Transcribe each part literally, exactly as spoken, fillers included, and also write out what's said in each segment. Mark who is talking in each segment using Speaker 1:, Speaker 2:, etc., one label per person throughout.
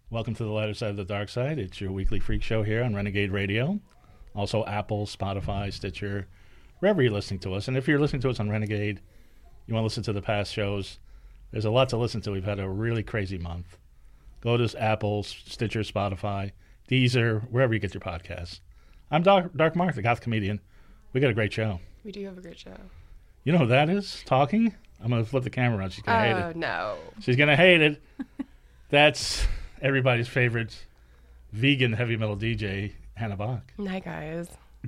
Speaker 1: Welcome to the lighter side of the dark side. It's your weekly freak show here on Renegade Radio. Also Apple, Spotify, Stitcher, wherever you're listening to us. And if you're listening to us on Renegade, you want to listen to the past shows, there's a lot to listen to. We've had a really crazy month. Go to Apple, Stitcher, Spotify, Deezer, wherever you get your podcasts. I'm Dark, Dark Mark, the goth comedian. We got a great show.
Speaker 2: We do have a great show.
Speaker 1: You know who that is talking? I'm going to flip the camera on. She's going to hate
Speaker 2: Oh,
Speaker 1: it.
Speaker 2: no.
Speaker 1: She's going to hate it. That's everybody's favorite vegan heavy metal D J, Hannah Bach.
Speaker 2: Hi, guys.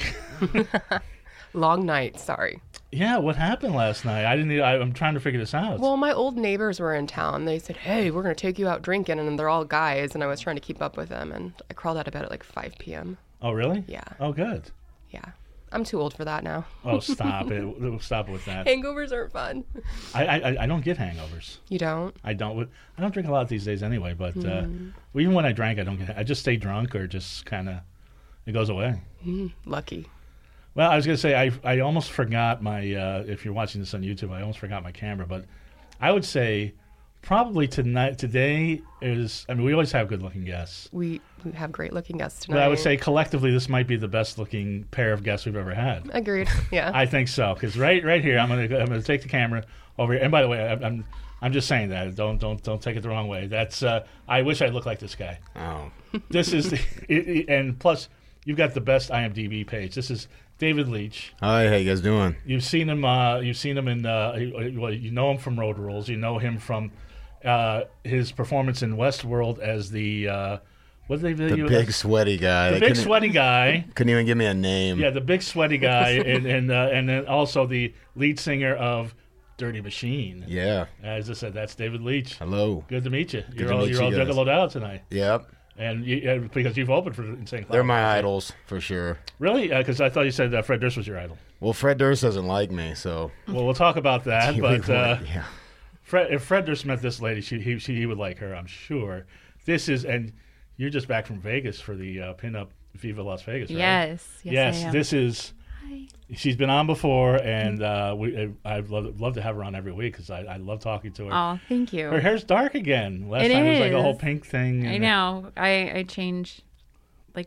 Speaker 2: Long night, sorry.
Speaker 1: Yeah, what happened last night? I didn't. I, I'm trying to figure this out.
Speaker 2: Well, my old neighbors were in town. They said, hey, we're going to take you out drinking, and they're all guys, and I was trying to keep up with them, and I crawled out of bed at like five p.m.
Speaker 1: Oh, really?
Speaker 2: Yeah.
Speaker 1: Oh, good.
Speaker 2: Yeah. I'm too old for that now.
Speaker 1: Oh, stop it. Stop with that.
Speaker 2: Hangovers aren't fun.
Speaker 1: I, I I don't get hangovers.
Speaker 2: You don't?
Speaker 1: I don't. I don't drink a lot these days anyway. But uh,
Speaker 2: Mm.
Speaker 1: well, even when I drank, I don't get. I just stay drunk or just kind of it goes away.
Speaker 2: Mm, lucky.
Speaker 1: Well, I was gonna say I I almost forgot my. Uh, if you're watching this on YouTube, I almost forgot my camera. But I would say probably tonight today is. I mean, we always have good looking guests.
Speaker 2: We, we have great looking guests tonight.
Speaker 1: But I would say collectively, this might be the best looking pair of guests we've ever had.
Speaker 2: Agreed. Yeah.
Speaker 1: I think so, because right, right here, I'm gonna, I'm gonna take the camera over here. And by the way, I'm, I'm, I'm just saying that. Don't, don't, don't take it the wrong way. That's. Uh, I wish I looked like this guy.
Speaker 3: Oh.
Speaker 1: This is, the, it, it, and plus, you've got the best I M D B page. This is David Leitch.
Speaker 3: Hi, how you guys doing?
Speaker 1: You've seen him. Uh, you've seen him in. Uh, well, you know him from Road Rules. You know him from uh, his performance in Westworld as the. Uh, what did they?
Speaker 3: The
Speaker 1: you,
Speaker 3: big sweaty guy.
Speaker 1: The
Speaker 3: They
Speaker 1: big
Speaker 3: couldn't-
Speaker 1: sweaty guy.
Speaker 3: Couldn't even give me a name.
Speaker 1: Yeah, the big sweaty guy, and and uh, and then also the lead singer of Dirty Machine.
Speaker 3: Yeah.
Speaker 1: As I said, that's David Leitch.
Speaker 3: Hello.
Speaker 1: Good to meet you. You're
Speaker 3: to
Speaker 1: all
Speaker 3: meet
Speaker 1: you're
Speaker 3: you
Speaker 1: all
Speaker 3: guys.
Speaker 1: juggaloed out tonight,
Speaker 3: Yep.
Speaker 1: and you, uh, because you've opened for Insane Clown.
Speaker 3: They're my idols, for sure.
Speaker 1: Really? Because I thought you said uh, Fred Durst was your idol.
Speaker 3: Well, Fred Durst doesn't like me, so...
Speaker 1: Well, we'll talk about that.
Speaker 3: We
Speaker 1: but uh,
Speaker 3: would- yeah.
Speaker 1: Fred, if Fred Durst met this lady, she, he, she, he would like her, I'm sure. This is, and you're just back from Vegas for the uh, pinup Viva Las Vegas, right?
Speaker 4: Yes. Yes,
Speaker 1: Yes,
Speaker 4: I am.
Speaker 1: this is.
Speaker 4: Hi.
Speaker 1: She's been on before, and uh, we, I'd love, love to have her on every week because I, I love talking to her.
Speaker 4: Oh, thank you.
Speaker 1: Her hair's dark again. Last
Speaker 4: It
Speaker 1: time it was like a whole
Speaker 4: is.
Speaker 1: pink thing.
Speaker 4: I
Speaker 1: and-
Speaker 4: know. I, I change like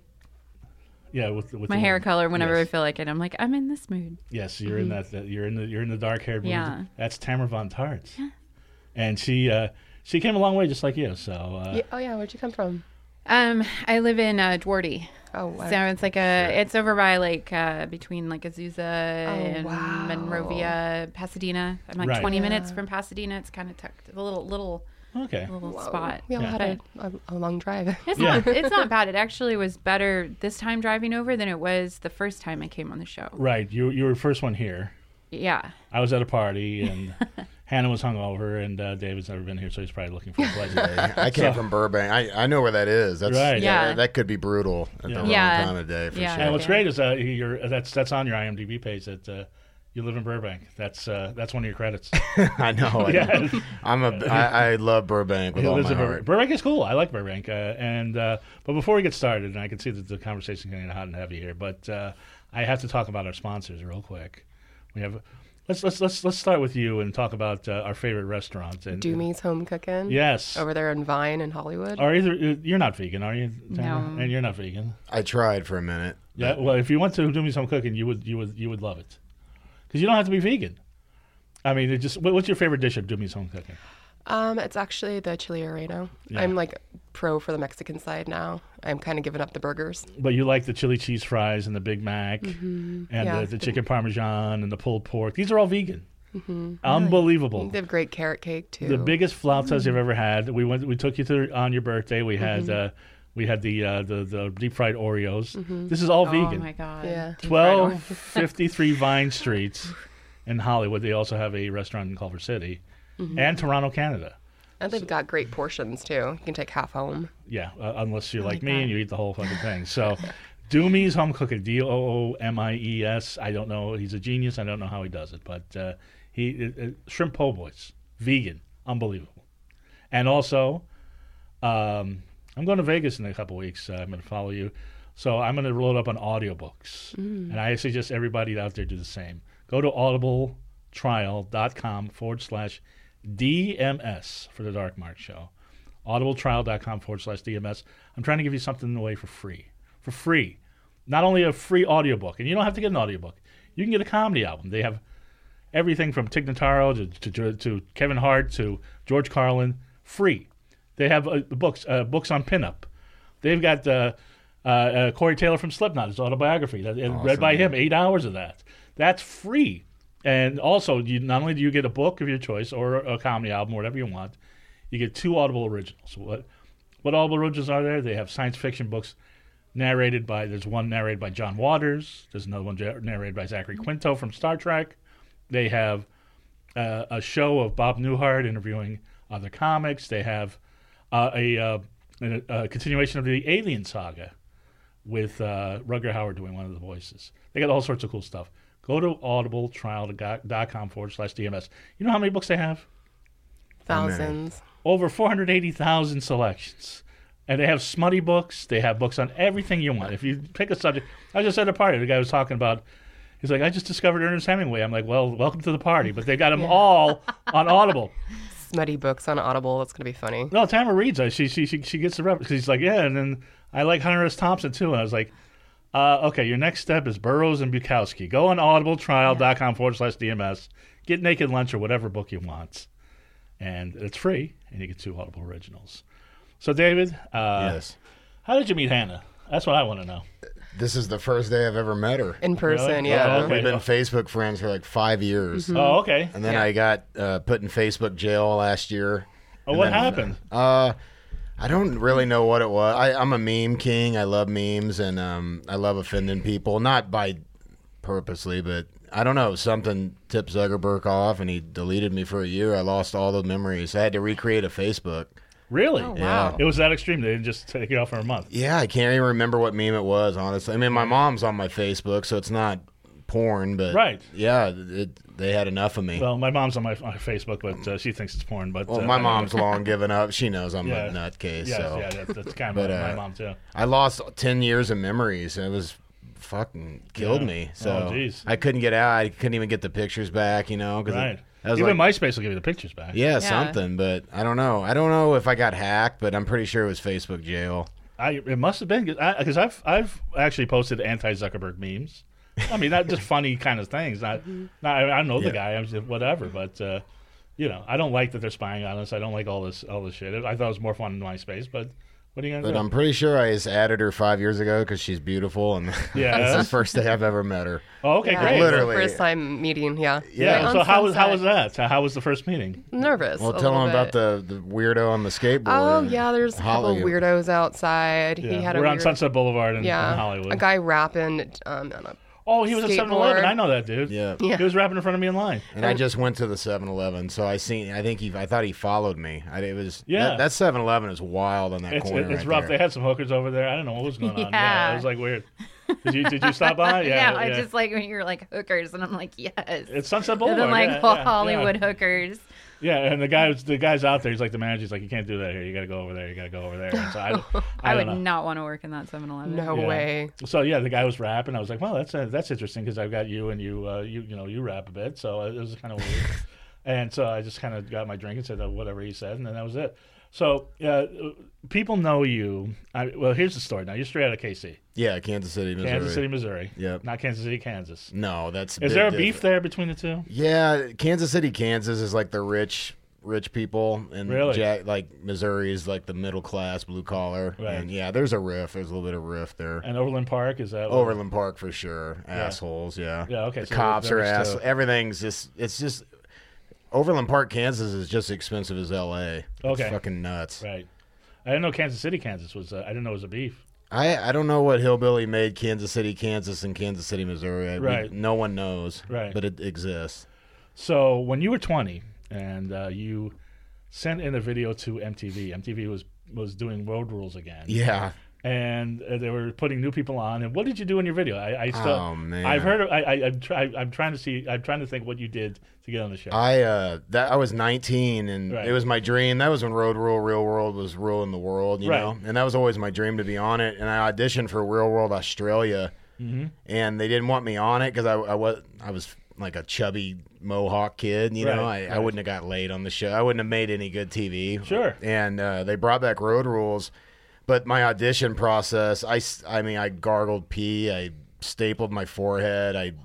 Speaker 1: Yeah, with, with
Speaker 4: my
Speaker 1: the-
Speaker 4: hair color whenever
Speaker 1: yes.
Speaker 4: I feel like it. I'm like, I'm in this mood.
Speaker 1: Yes, you're in that, that. You're in the. You're in the dark haired mood.
Speaker 4: Yeah.
Speaker 1: That's Tamara Von Tarts. Yeah. And she uh, she came a long way, just like you. So uh,
Speaker 2: Yeah, oh, yeah. Where'd you come from?
Speaker 4: Um, I live in uh, Dwardy.
Speaker 2: Oh, wow.
Speaker 4: So it's like a, it's over by like uh, between like Azusa and
Speaker 2: wow.
Speaker 4: Monrovia, Pasadena. I'm like
Speaker 1: Right.
Speaker 4: twenty minutes
Speaker 2: Yeah.
Speaker 4: from Pasadena. It's kind of tucked, a little little
Speaker 1: okay.
Speaker 4: little
Speaker 2: Whoa.
Speaker 4: spot.
Speaker 2: We all
Speaker 1: Yeah.
Speaker 2: had a, a, a long drive.
Speaker 4: It's
Speaker 1: Yeah.
Speaker 4: not. It's not bad. It actually was better this time driving over than it was the first time I came on the show.
Speaker 1: Right. You you were the first one here.
Speaker 4: Yeah.
Speaker 1: I was at a party and Hannah was hungover, and uh, David's never been here, so he's probably looking for a pleasure.
Speaker 3: I came from Burbank. I, I know where that is. That's,
Speaker 1: Right.
Speaker 4: Yeah.
Speaker 3: That, that could be brutal at
Speaker 1: Yeah.
Speaker 3: the wrong
Speaker 4: Yeah.
Speaker 3: time of day, for
Speaker 4: Yeah.
Speaker 1: And
Speaker 3: sure.
Speaker 1: what's
Speaker 4: Okay.
Speaker 1: great is uh, you're that's that's on your I M D B page that uh, you live in Burbank. That's uh, that's one of your credits.
Speaker 3: I know. I,
Speaker 1: Yeah.
Speaker 3: I'm a, I, I love Burbank with
Speaker 1: He
Speaker 3: all
Speaker 1: lives
Speaker 3: my
Speaker 1: in
Speaker 3: heart.
Speaker 1: Burbank. Burbank is cool. I like Burbank. Uh, and uh, but before we get started, and I can see that the conversation is getting hot and heavy here, but uh, I have to talk about our sponsors real quick. We have let's let's let's let's start with you and talk about uh, our favorite restaurant. And,
Speaker 2: Doomy's Home Cooking.
Speaker 1: Yes.
Speaker 2: Over there in Vine in Hollywood.
Speaker 1: Or either you're not vegan, are you? Tamara?
Speaker 4: No.
Speaker 1: And you're not vegan.
Speaker 3: I tried for a minute.
Speaker 1: Yeah. Well, if you went to Doomy's Home Cooking, you would you would you would love it because you don't have to be vegan. I mean, it just what- what's your favorite dish of Doomy's Home Cooking?
Speaker 2: Um, it's actually the chili relleno.
Speaker 1: Yeah.
Speaker 2: I'm like pro for the Mexican side now. I'm kind of giving up the burgers.
Speaker 1: But you like the chili cheese fries and the Big Mac and
Speaker 2: Yeah.
Speaker 1: the, the chicken parmesan and the pulled pork. These are all vegan. Unbelievable.
Speaker 2: They have great carrot cake too.
Speaker 1: The biggest flautas you've ever had. We went. We took you to on your birthday. We had uh, we had the uh, the the deep fried Oreos. This is all
Speaker 4: Oh
Speaker 1: vegan.
Speaker 4: my god.
Speaker 2: Yeah.
Speaker 4: Deep fried
Speaker 1: Twelve
Speaker 4: Oreo.
Speaker 1: fifty three Vine Street in Hollywood. They also have a restaurant in Culver City and Toronto, Canada.
Speaker 2: And they've got great portions too. You can take half home.
Speaker 1: Yeah, uh, unless you're like
Speaker 4: like
Speaker 1: me
Speaker 4: that.
Speaker 1: and you eat the whole fucking thing. So, Doomy's Home Cooking, D O O M I E S. I don't know. He's a genius. I don't know how he does it, but uh, he uh, uh, shrimp po' boys, vegan, unbelievable. And also, um, I'm going to Vegas in a couple weeks. Uh, I'm going to follow you, so I'm going to load up on audiobooks, and I suggest everybody out there do the same. Go to audibletrial.com forward slash D M S for the Dark Mark Show. audibletrial.com forward slash DMS. I'm trying to give you something away for free. For free. Not only a free audiobook, and you don't have to get an audiobook. You can get a comedy album. They have everything from Tig Notaro to, to, to Kevin Hart to George Carlin, free. They have uh, books uh, books on pinup. They've got uh, uh, uh, Corey Taylor from Slipknot, his autobiography, that,
Speaker 3: Awesome,
Speaker 1: read by
Speaker 3: man.
Speaker 1: him, eight hours of that. That's free. And also, you not only do you get a book of your choice or a comedy album, whatever you want, you get two Audible originals. What what Audible originals are there? They have science fiction books narrated by, there's one narrated by John Waters. There's another one narrated by Zachary Quinto from Star Trek. They have uh, a show of Bob Newhart interviewing other comics. They have uh, a, uh, a, a continuation of the Alien saga with uh, Rutger Hauer doing one of the voices. They got all sorts of cool stuff. Go to audibletrial.com forward slash DMS. You know how many books they have?
Speaker 2: Thousands.
Speaker 1: Over four hundred eighty thousand selections. And they have smutty books. They have books on everything you want. If you pick a subject. I was just at a party. The guy was talking about, he's like, I just discovered Ernest Hemingway. I'm like, well, welcome to the party. But they got them all on Audible.
Speaker 2: Smutty books on Audible. That's going to be funny.
Speaker 1: No, Tamara reads it. She, she, she, she gets the rep. Because he's like, yeah, and then I like Hunter S. Thompson, too. And I was like, uh, okay, your next step is Burroughs and Bukowski. Go on audibletrial.com forward slash DMS. Get Naked Lunch or whatever book you want. And it's free, and you get two Audible originals. So, David, uh,
Speaker 3: Yes.
Speaker 1: how did you meet Hannah? That's what I want to know.
Speaker 3: This is the first day I've ever met her.
Speaker 2: In person,
Speaker 1: Really?
Speaker 2: yeah.
Speaker 1: Oh, okay.
Speaker 3: We've been Facebook friends for like five years.
Speaker 1: Oh, okay.
Speaker 3: And then
Speaker 2: Yeah.
Speaker 3: I got uh, put in Facebook jail last year.
Speaker 1: Oh,
Speaker 3: And
Speaker 1: what
Speaker 3: then,
Speaker 1: happened?
Speaker 3: Uh, I don't really know what it was. I, I'm a meme king. I love memes, and um, I love offending people. Not by purposely, but I don't know. Something tipped Zuckerberg off, and he deleted me for a year. I lost all the memories. I had to recreate a Facebook.
Speaker 1: Really?
Speaker 2: Oh,
Speaker 3: Yeah.
Speaker 2: wow.
Speaker 1: It was that extreme. They didn't just take it off for a month.
Speaker 3: Yeah, I can't even remember what meme it was, honestly. I mean, my mom's on my Facebook, so it's not porn, but
Speaker 1: Right.
Speaker 3: yeah, it, they had enough of me.
Speaker 1: Well, my mom's on my, my Facebook, but uh, she thinks it's porn. But
Speaker 3: Well,
Speaker 1: uh,
Speaker 3: my
Speaker 1: I-
Speaker 3: mom's long given up. She knows I'm
Speaker 1: Yeah.
Speaker 3: a nutcase.
Speaker 1: Yes,
Speaker 3: so
Speaker 1: yeah, that's, that's kind of
Speaker 3: But,
Speaker 1: my, my
Speaker 3: uh,
Speaker 1: mom, too.
Speaker 3: I lost ten years of memories. It was fucking killed
Speaker 1: Yeah.
Speaker 3: me. So
Speaker 1: Oh, geez.
Speaker 3: I couldn't get out. I couldn't even get the pictures back. You know, 'cause it-
Speaker 1: Right.
Speaker 3: I was
Speaker 1: Even
Speaker 3: like,
Speaker 1: MySpace will give you the pictures back.
Speaker 3: yeah, something. But I don't know. I don't know if I got hacked, but I'm pretty sure it was Facebook jail.
Speaker 1: I, it must have been because I've I've actually posted anti-Zuckerberg memes. I mean, not just funny kind of things. Not, not I, I know the
Speaker 3: Yeah.
Speaker 1: guy. I'm just whatever, but uh, you know, I don't like that they're spying on us. I don't like all this all this shit. I thought it was more fun in MySpace, but what are you gonna
Speaker 3: But
Speaker 1: do?
Speaker 3: I'm pretty sure I just added her five years ago because she's beautiful, and
Speaker 1: Yeah.
Speaker 3: that's the first day I've ever met her.
Speaker 1: oh, okay,
Speaker 2: Yeah,
Speaker 1: great.
Speaker 2: it's the
Speaker 3: Literally.
Speaker 2: First time meeting, yeah.
Speaker 1: Yeah.
Speaker 2: Right
Speaker 1: So
Speaker 2: on
Speaker 1: how was how was
Speaker 2: Sunset.
Speaker 1: that? How was the first meeting?
Speaker 2: Nervous.
Speaker 3: Well,
Speaker 2: a
Speaker 3: tell
Speaker 2: little
Speaker 3: them about
Speaker 2: bit.
Speaker 3: the, the weirdo on the skateboard.
Speaker 2: Oh
Speaker 3: and
Speaker 2: yeah, there's a couple
Speaker 3: Hollywood.
Speaker 2: weirdos outside.
Speaker 1: Yeah.
Speaker 2: He had
Speaker 1: We're
Speaker 2: a
Speaker 1: on
Speaker 2: weird,
Speaker 1: Sunset Boulevard in,
Speaker 2: yeah,
Speaker 1: in Hollywood.
Speaker 2: a guy rapping um, on a
Speaker 1: oh, he was at seven eleven.
Speaker 2: skateboard.
Speaker 1: I know that dude.
Speaker 3: Yeah.
Speaker 2: Yeah.
Speaker 1: He was rapping in front of me in line.
Speaker 3: And I just went to the seven eleven, so I seen. I think he. I thought he followed me. I, it was.
Speaker 1: Yeah.
Speaker 3: That, that seven eleven is wild on that
Speaker 1: It's,
Speaker 3: corner.
Speaker 1: it's
Speaker 3: right
Speaker 1: rough.
Speaker 3: there.
Speaker 1: They had some hookers over there. I don't know what was going on. Yeah,
Speaker 4: Yeah.
Speaker 1: it was like weird. Did you did you stop by? Yeah,
Speaker 4: no, I
Speaker 1: yeah.
Speaker 4: just like when you're like hookers, and I'm like, yes.
Speaker 1: It's Sunset
Speaker 4: And
Speaker 1: Boulevard.
Speaker 4: then like
Speaker 1: yeah,
Speaker 4: well,
Speaker 1: yeah,
Speaker 4: Hollywood
Speaker 1: yeah.
Speaker 4: hookers.
Speaker 1: Yeah, and the guy, the guy's out there. He's like the manager. He's like, you can't do that here. You got to go over there. You got to go over there. And so I, I,
Speaker 4: I,
Speaker 1: don't
Speaker 4: would
Speaker 1: know.
Speaker 4: not want to work in that seven eleven.
Speaker 2: no
Speaker 1: Yeah.
Speaker 2: way.
Speaker 1: So yeah, the guy was rapping. I was like, well, that's uh, that's interesting because I've got you and you, uh, you you know, you rap a bit. So it was kind of weird. And so I just kind of got my drink and said uh, whatever he said, and then that was it. So uh, people know you. I, well, here's the story. Now you're straight out of K C,
Speaker 3: Yeah, Kansas City, Missouri.
Speaker 1: Kansas City, Missouri.
Speaker 3: Yep.
Speaker 1: Not Kansas City, Kansas.
Speaker 3: No, that's.
Speaker 1: Is there a beef there between the two?
Speaker 3: Yeah, Kansas City, Kansas is like the rich, rich people, and
Speaker 1: Really?
Speaker 3: Jack, like Missouri is like the middle class, blue collar.
Speaker 1: Right.
Speaker 3: And yeah, there's a riff. There's a little bit of riff there.
Speaker 1: And Overland Park is that?
Speaker 3: Overland Park for sure. Assholes, yeah.
Speaker 1: Yeah, okay,
Speaker 3: The
Speaker 1: so
Speaker 3: cops are
Speaker 1: there's
Speaker 3: ass.
Speaker 1: two.
Speaker 3: Everything's just. It's just. Overland Park, Kansas is just expensive as L A. It's
Speaker 1: Okay.
Speaker 3: fucking nuts.
Speaker 1: Right. I didn't know Kansas City, Kansas was. Uh, I didn't know it was a beef.
Speaker 3: I, I don't know what hillbilly made Kansas City, Kansas, and Kansas City, Missouri. I- we-
Speaker 1: Right.
Speaker 3: no one knows.
Speaker 1: Right.
Speaker 3: But it exists.
Speaker 1: So when you were twenty and uh, you sent in a video to M T V, M T V was was doing Road Rules again.
Speaker 3: Yeah.
Speaker 1: And uh, they were putting new people on. And what did you do in your video? I, I still,
Speaker 3: Oh, man.
Speaker 1: I've heard. Of, I, I, I'm, try, I'm trying to see. I'm trying to think what you did to get on the show.
Speaker 3: I uh that I was nineteen and
Speaker 1: Right.
Speaker 3: it was my dream. That was when Road Rule Real World was ruling the world, you
Speaker 1: Right.
Speaker 3: know. And that was always my dream to be on it. And I auditioned for Real World Australia,
Speaker 1: Mm-hmm.
Speaker 3: and they didn't want me on it because I, I was I was like a chubby Mohawk kid. You
Speaker 1: Right,
Speaker 3: know, I,
Speaker 1: right.
Speaker 3: I wouldn't have got laid on the show. I wouldn't have made any good T V.
Speaker 1: Sure.
Speaker 3: And uh, they brought back Road Rules, but my audition process, I, s- I mean, I gargled pee. I stapled my forehead. I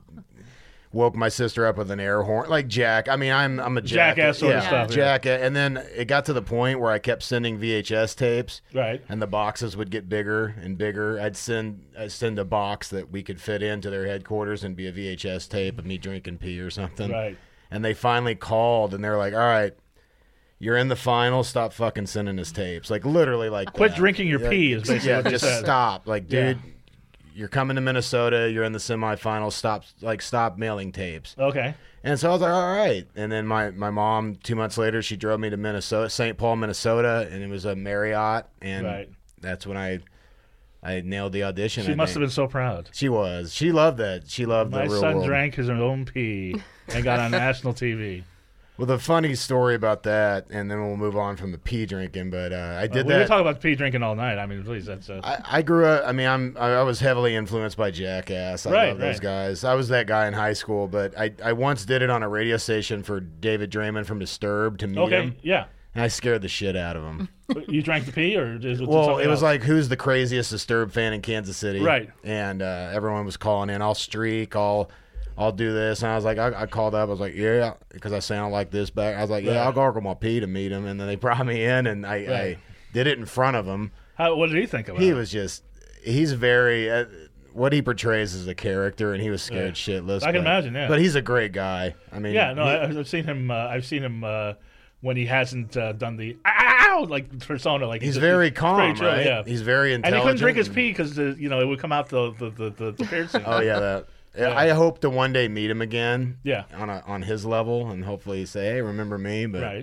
Speaker 3: woke my sister up with an air horn, like Jack. I mean, I'm I'm a jack-
Speaker 1: Jackass sort
Speaker 3: yeah,
Speaker 1: of stuff. Yeah.
Speaker 3: Jack. And then it got to the point where I kept sending V H S tapes.
Speaker 1: Right.
Speaker 3: And the boxes would get bigger and bigger. I'd send I'd send a box that we could fit into their headquarters and be a V H S tape of me drinking pee or something.
Speaker 1: Right.
Speaker 3: And they finally called and they're like, "All right, you're in the final. Stop fucking sending us tapes." Like literally, like
Speaker 1: Quit
Speaker 3: that.
Speaker 1: drinking your
Speaker 3: Like,
Speaker 1: pee is basically
Speaker 3: yeah,
Speaker 1: what they
Speaker 3: just
Speaker 1: said.
Speaker 3: stop. Like, dude,
Speaker 1: Yeah.
Speaker 3: you're coming to Minnesota. You're in the semifinals. Stop. Like, stop mailing tapes.
Speaker 1: Okay.
Speaker 3: And so I was like, all right. And then my, my mom, two months later, she drove me to Minnesota, Saint Paul, Minnesota, and it was a Marriott. And
Speaker 1: Right.
Speaker 3: that's when I I nailed the audition.
Speaker 1: She
Speaker 3: I
Speaker 1: must have
Speaker 3: think.
Speaker 1: been so proud.
Speaker 3: She was. She loved that. She loved
Speaker 1: My
Speaker 3: the real
Speaker 1: son
Speaker 3: world.
Speaker 1: drank his own pee and got on national T V.
Speaker 3: Well, the funny story about that, and then we'll move on from the pee drinking, but uh, I did
Speaker 1: we could
Speaker 3: that.
Speaker 1: talk about pee drinking all night. I mean, please, that's uh,
Speaker 3: I, I grew up. I mean, I'm. I I was heavily influenced by Jackass. I
Speaker 1: Right,
Speaker 3: love those
Speaker 1: right.
Speaker 3: guys. I was that guy in high school, but I, I once did it on a radio station for David Draymond from Disturbed to meet
Speaker 1: okay.
Speaker 3: him,
Speaker 1: Yeah.
Speaker 3: and I scared the shit out of him.
Speaker 1: You drank the pee, or is it
Speaker 3: Well,
Speaker 1: something
Speaker 3: it was
Speaker 1: else?
Speaker 3: like, who's the craziest Disturbed fan in Kansas City?
Speaker 1: Right.
Speaker 3: And uh, everyone was calling in. I'll streak. I'll. I'll do this, and I was like, I, I called up. I was like, yeah, because I sound like this back. I was like, yeah,
Speaker 1: Right.
Speaker 3: I'll gargle my pee to meet him, and then they brought me in, and I,
Speaker 1: Right.
Speaker 3: I did it in front of him.
Speaker 1: How, what did he think about
Speaker 3: He
Speaker 1: it?
Speaker 3: was just, he's very, uh, what he portrays as a character, and he was scared
Speaker 1: Yeah.
Speaker 3: shitless.
Speaker 1: I can
Speaker 3: but-
Speaker 1: imagine, yeah.
Speaker 3: But he's a great guy. I mean,
Speaker 1: Yeah, no,
Speaker 3: he-
Speaker 1: I, I've seen him. Uh, I've seen him uh, when he hasn't uh, done the ow like persona. Like
Speaker 3: he's
Speaker 1: just-
Speaker 3: very
Speaker 1: he's
Speaker 3: calm,
Speaker 1: pretty chill,
Speaker 3: right?
Speaker 1: Yeah.
Speaker 3: He's very
Speaker 1: And
Speaker 3: intelligent.
Speaker 1: he couldn't drink his
Speaker 3: and-
Speaker 1: pee because you know it would come out the the the, the, the piercing.
Speaker 3: Oh yeah, that.
Speaker 1: Yeah.
Speaker 3: I hope to one day meet him again.
Speaker 1: Yeah.
Speaker 3: On a, on his level, and hopefully say, hey, remember me? But
Speaker 1: Right.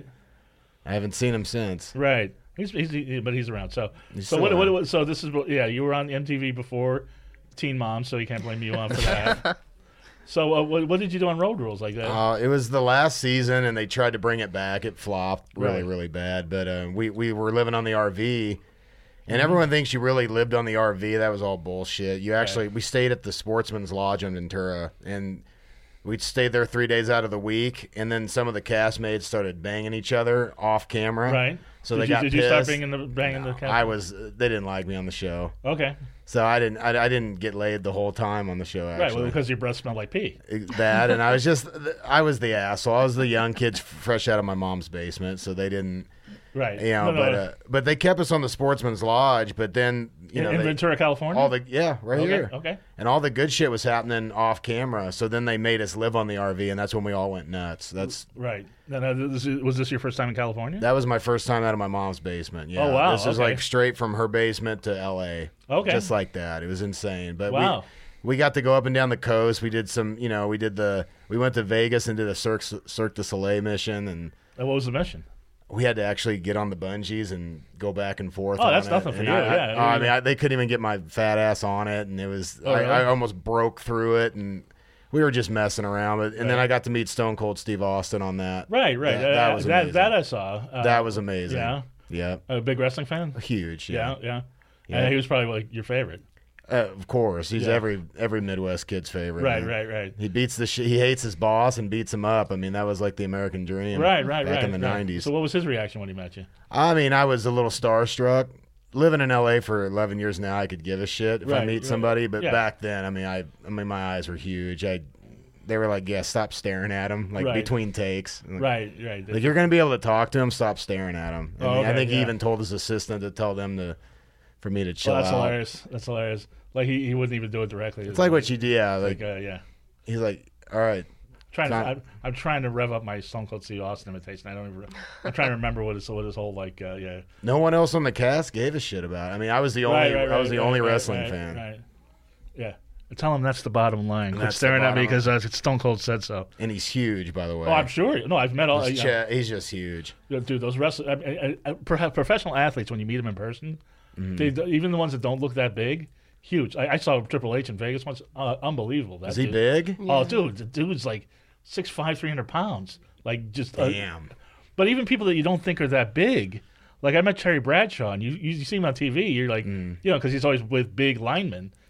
Speaker 3: I haven't seen him since.
Speaker 1: Right. He's, he's he, but he's around. So
Speaker 3: He's
Speaker 1: so
Speaker 3: still
Speaker 1: what, what,
Speaker 3: around.
Speaker 1: what so this is what- yeah you were on M T V before Teen Mom, so you can't blame you on for that. So uh, what, what did you do on Road Rules like that?
Speaker 3: Uh, it was the last season, and they tried to bring it back. It flopped really,
Speaker 1: Right.
Speaker 3: really bad. But uh, we we were living on the R V, and
Speaker 1: Mm-hmm.
Speaker 3: everyone thinks you really lived on the R V. That was all bullshit. You actually we stayed at the Sportsman's Lodge in Ventura, and we stayed there three days out of the week. And then some of the castmates started banging each other off camera.
Speaker 1: Right.
Speaker 3: So
Speaker 1: did
Speaker 3: they
Speaker 1: you,
Speaker 3: got
Speaker 1: did
Speaker 3: pissed.
Speaker 1: you start banging the banging the cat?
Speaker 3: I was. They didn't like me on the show,
Speaker 1: okay.
Speaker 3: so I didn't. I, I didn't get laid the whole time on the show. Actually.
Speaker 1: Right. Well, because your breath smelled like pee.
Speaker 3: That, and I was just, I was the asshole. I was the young kid fresh out of my mom's basement, so they didn't,
Speaker 1: Right.
Speaker 3: you know.
Speaker 1: No, no,
Speaker 3: but uh, but they kept us on the Sportsman's Lodge. But then, you
Speaker 1: in,
Speaker 3: know,
Speaker 1: in
Speaker 3: they,
Speaker 1: Ventura, California.
Speaker 3: all the yeah, right
Speaker 1: okay.
Speaker 3: here,
Speaker 1: Okay.
Speaker 3: and all the good shit was happening off camera. So then they made us live on the R V, and that's when we all went nuts. That's
Speaker 1: Right. Now, now, this is- was this your first time in California?
Speaker 3: that was my first time out of my mom's basement. Yeah.
Speaker 1: Oh, wow,
Speaker 3: This was
Speaker 1: okay.
Speaker 3: like straight from her basement to L A.
Speaker 1: Okay.
Speaker 3: Just like that. It was insane. But
Speaker 1: Wow.
Speaker 3: we we got to go up and down the coast. We did some, you know, we did the we went to Vegas and did a Cirque, Cirque du Soleil mission, and
Speaker 1: Uh, what was the mission?
Speaker 3: we had to actually get on the bungees and go back and forth.
Speaker 1: Oh,
Speaker 3: on
Speaker 1: that's
Speaker 3: it.
Speaker 1: nothing for
Speaker 3: And
Speaker 1: you,
Speaker 3: I, I-
Speaker 1: yeah.
Speaker 3: oh, I mean, I, they couldn't even get my fat ass on it, and it was
Speaker 1: Oh,
Speaker 3: I,
Speaker 1: really?
Speaker 3: I almost broke through it, and we were just messing around. But and then
Speaker 1: Right.
Speaker 3: I got to meet Stone Cold Steve Austin on that.
Speaker 1: Right. Right.
Speaker 3: That,
Speaker 1: Uh,
Speaker 3: that was
Speaker 1: that,
Speaker 3: amazing.
Speaker 1: that I saw. Uh,
Speaker 3: that was amazing.
Speaker 1: Yeah.
Speaker 3: Yeah.
Speaker 1: A big wrestling fan.
Speaker 3: Huge.
Speaker 1: Yeah.
Speaker 3: Yeah.
Speaker 1: Yeah.
Speaker 3: Yeah.
Speaker 1: And he was probably like your favorite.
Speaker 3: Uh, of course, he's
Speaker 1: Yeah.
Speaker 3: every every Midwest kid's favorite.
Speaker 1: Right.
Speaker 3: man.
Speaker 1: Right. Right.
Speaker 3: He beats the sh- he hates his boss and beats him up. I mean, that was like the American dream.
Speaker 1: Right. Right.
Speaker 3: back
Speaker 1: right.
Speaker 3: in the
Speaker 1: right.
Speaker 3: nineties.
Speaker 1: So, what was his reaction when he met you?
Speaker 3: I mean, I was a little starstruck. Living in L A for eleven years now, I could give a shit if I
Speaker 1: Right,
Speaker 3: meet
Speaker 1: right.
Speaker 3: somebody. But
Speaker 1: Yeah.
Speaker 3: back then, I mean, I I mean, my eyes were huge. I they were like, yeah, stop staring at him, like
Speaker 1: Right.
Speaker 3: between takes.
Speaker 1: Right. Right.
Speaker 3: Like you're gonna be able to talk to him, stop staring at him. I,
Speaker 1: Oh,
Speaker 3: mean, I
Speaker 1: okay,
Speaker 3: think he
Speaker 1: yeah.
Speaker 3: even told his assistant to tell them to for me to chill
Speaker 1: Well, that's
Speaker 3: out.
Speaker 1: hilarious. That's hilarious. Like he, he wouldn't even do it directly.
Speaker 3: It's like what you do. Yeah, like,
Speaker 1: Like uh, yeah.
Speaker 3: he's like, all right.
Speaker 1: Trying to,
Speaker 3: Not-
Speaker 1: I'm, I'm trying to rev up my Stone Cold Steve Austin imitation. I don't even. I'm trying to remember what his what his whole like. Uh, yeah.
Speaker 3: No one else on the cast gave a shit about it. I mean, I was the only
Speaker 1: Right, right,
Speaker 3: I was
Speaker 1: right,
Speaker 3: the
Speaker 1: right,
Speaker 3: only
Speaker 1: right,
Speaker 3: wrestling
Speaker 1: right,
Speaker 3: fan.
Speaker 1: Right. Yeah. Tell him that's the bottom line. Quit
Speaker 3: That's the
Speaker 1: staring at me
Speaker 3: bottom
Speaker 1: because uh, Stone Cold said so.
Speaker 3: And he's huge, by the way.
Speaker 1: Oh, I'm sure. No, I've met all.
Speaker 3: He's,
Speaker 1: yeah.
Speaker 3: cha- he's just huge.
Speaker 1: Yeah, dude, those wrestlers, I, I, I, perhaps professional athletes, when you meet them in person,
Speaker 3: Mm-hmm.
Speaker 1: they, even the ones that don't look that big, huge. I, I saw Triple H in Vegas once. Uh, unbelievable. That
Speaker 3: Is he
Speaker 1: dude.
Speaker 3: big?
Speaker 1: Oh, dude, the dude's like six five, three hundred pounds. Like just. Uh,
Speaker 3: Damn.
Speaker 1: but even people that you don't think are that big, like I met Terry Bradshaw, and you you see him on T V, you're like,
Speaker 3: Mm.
Speaker 1: you know, because he's always with big linemen.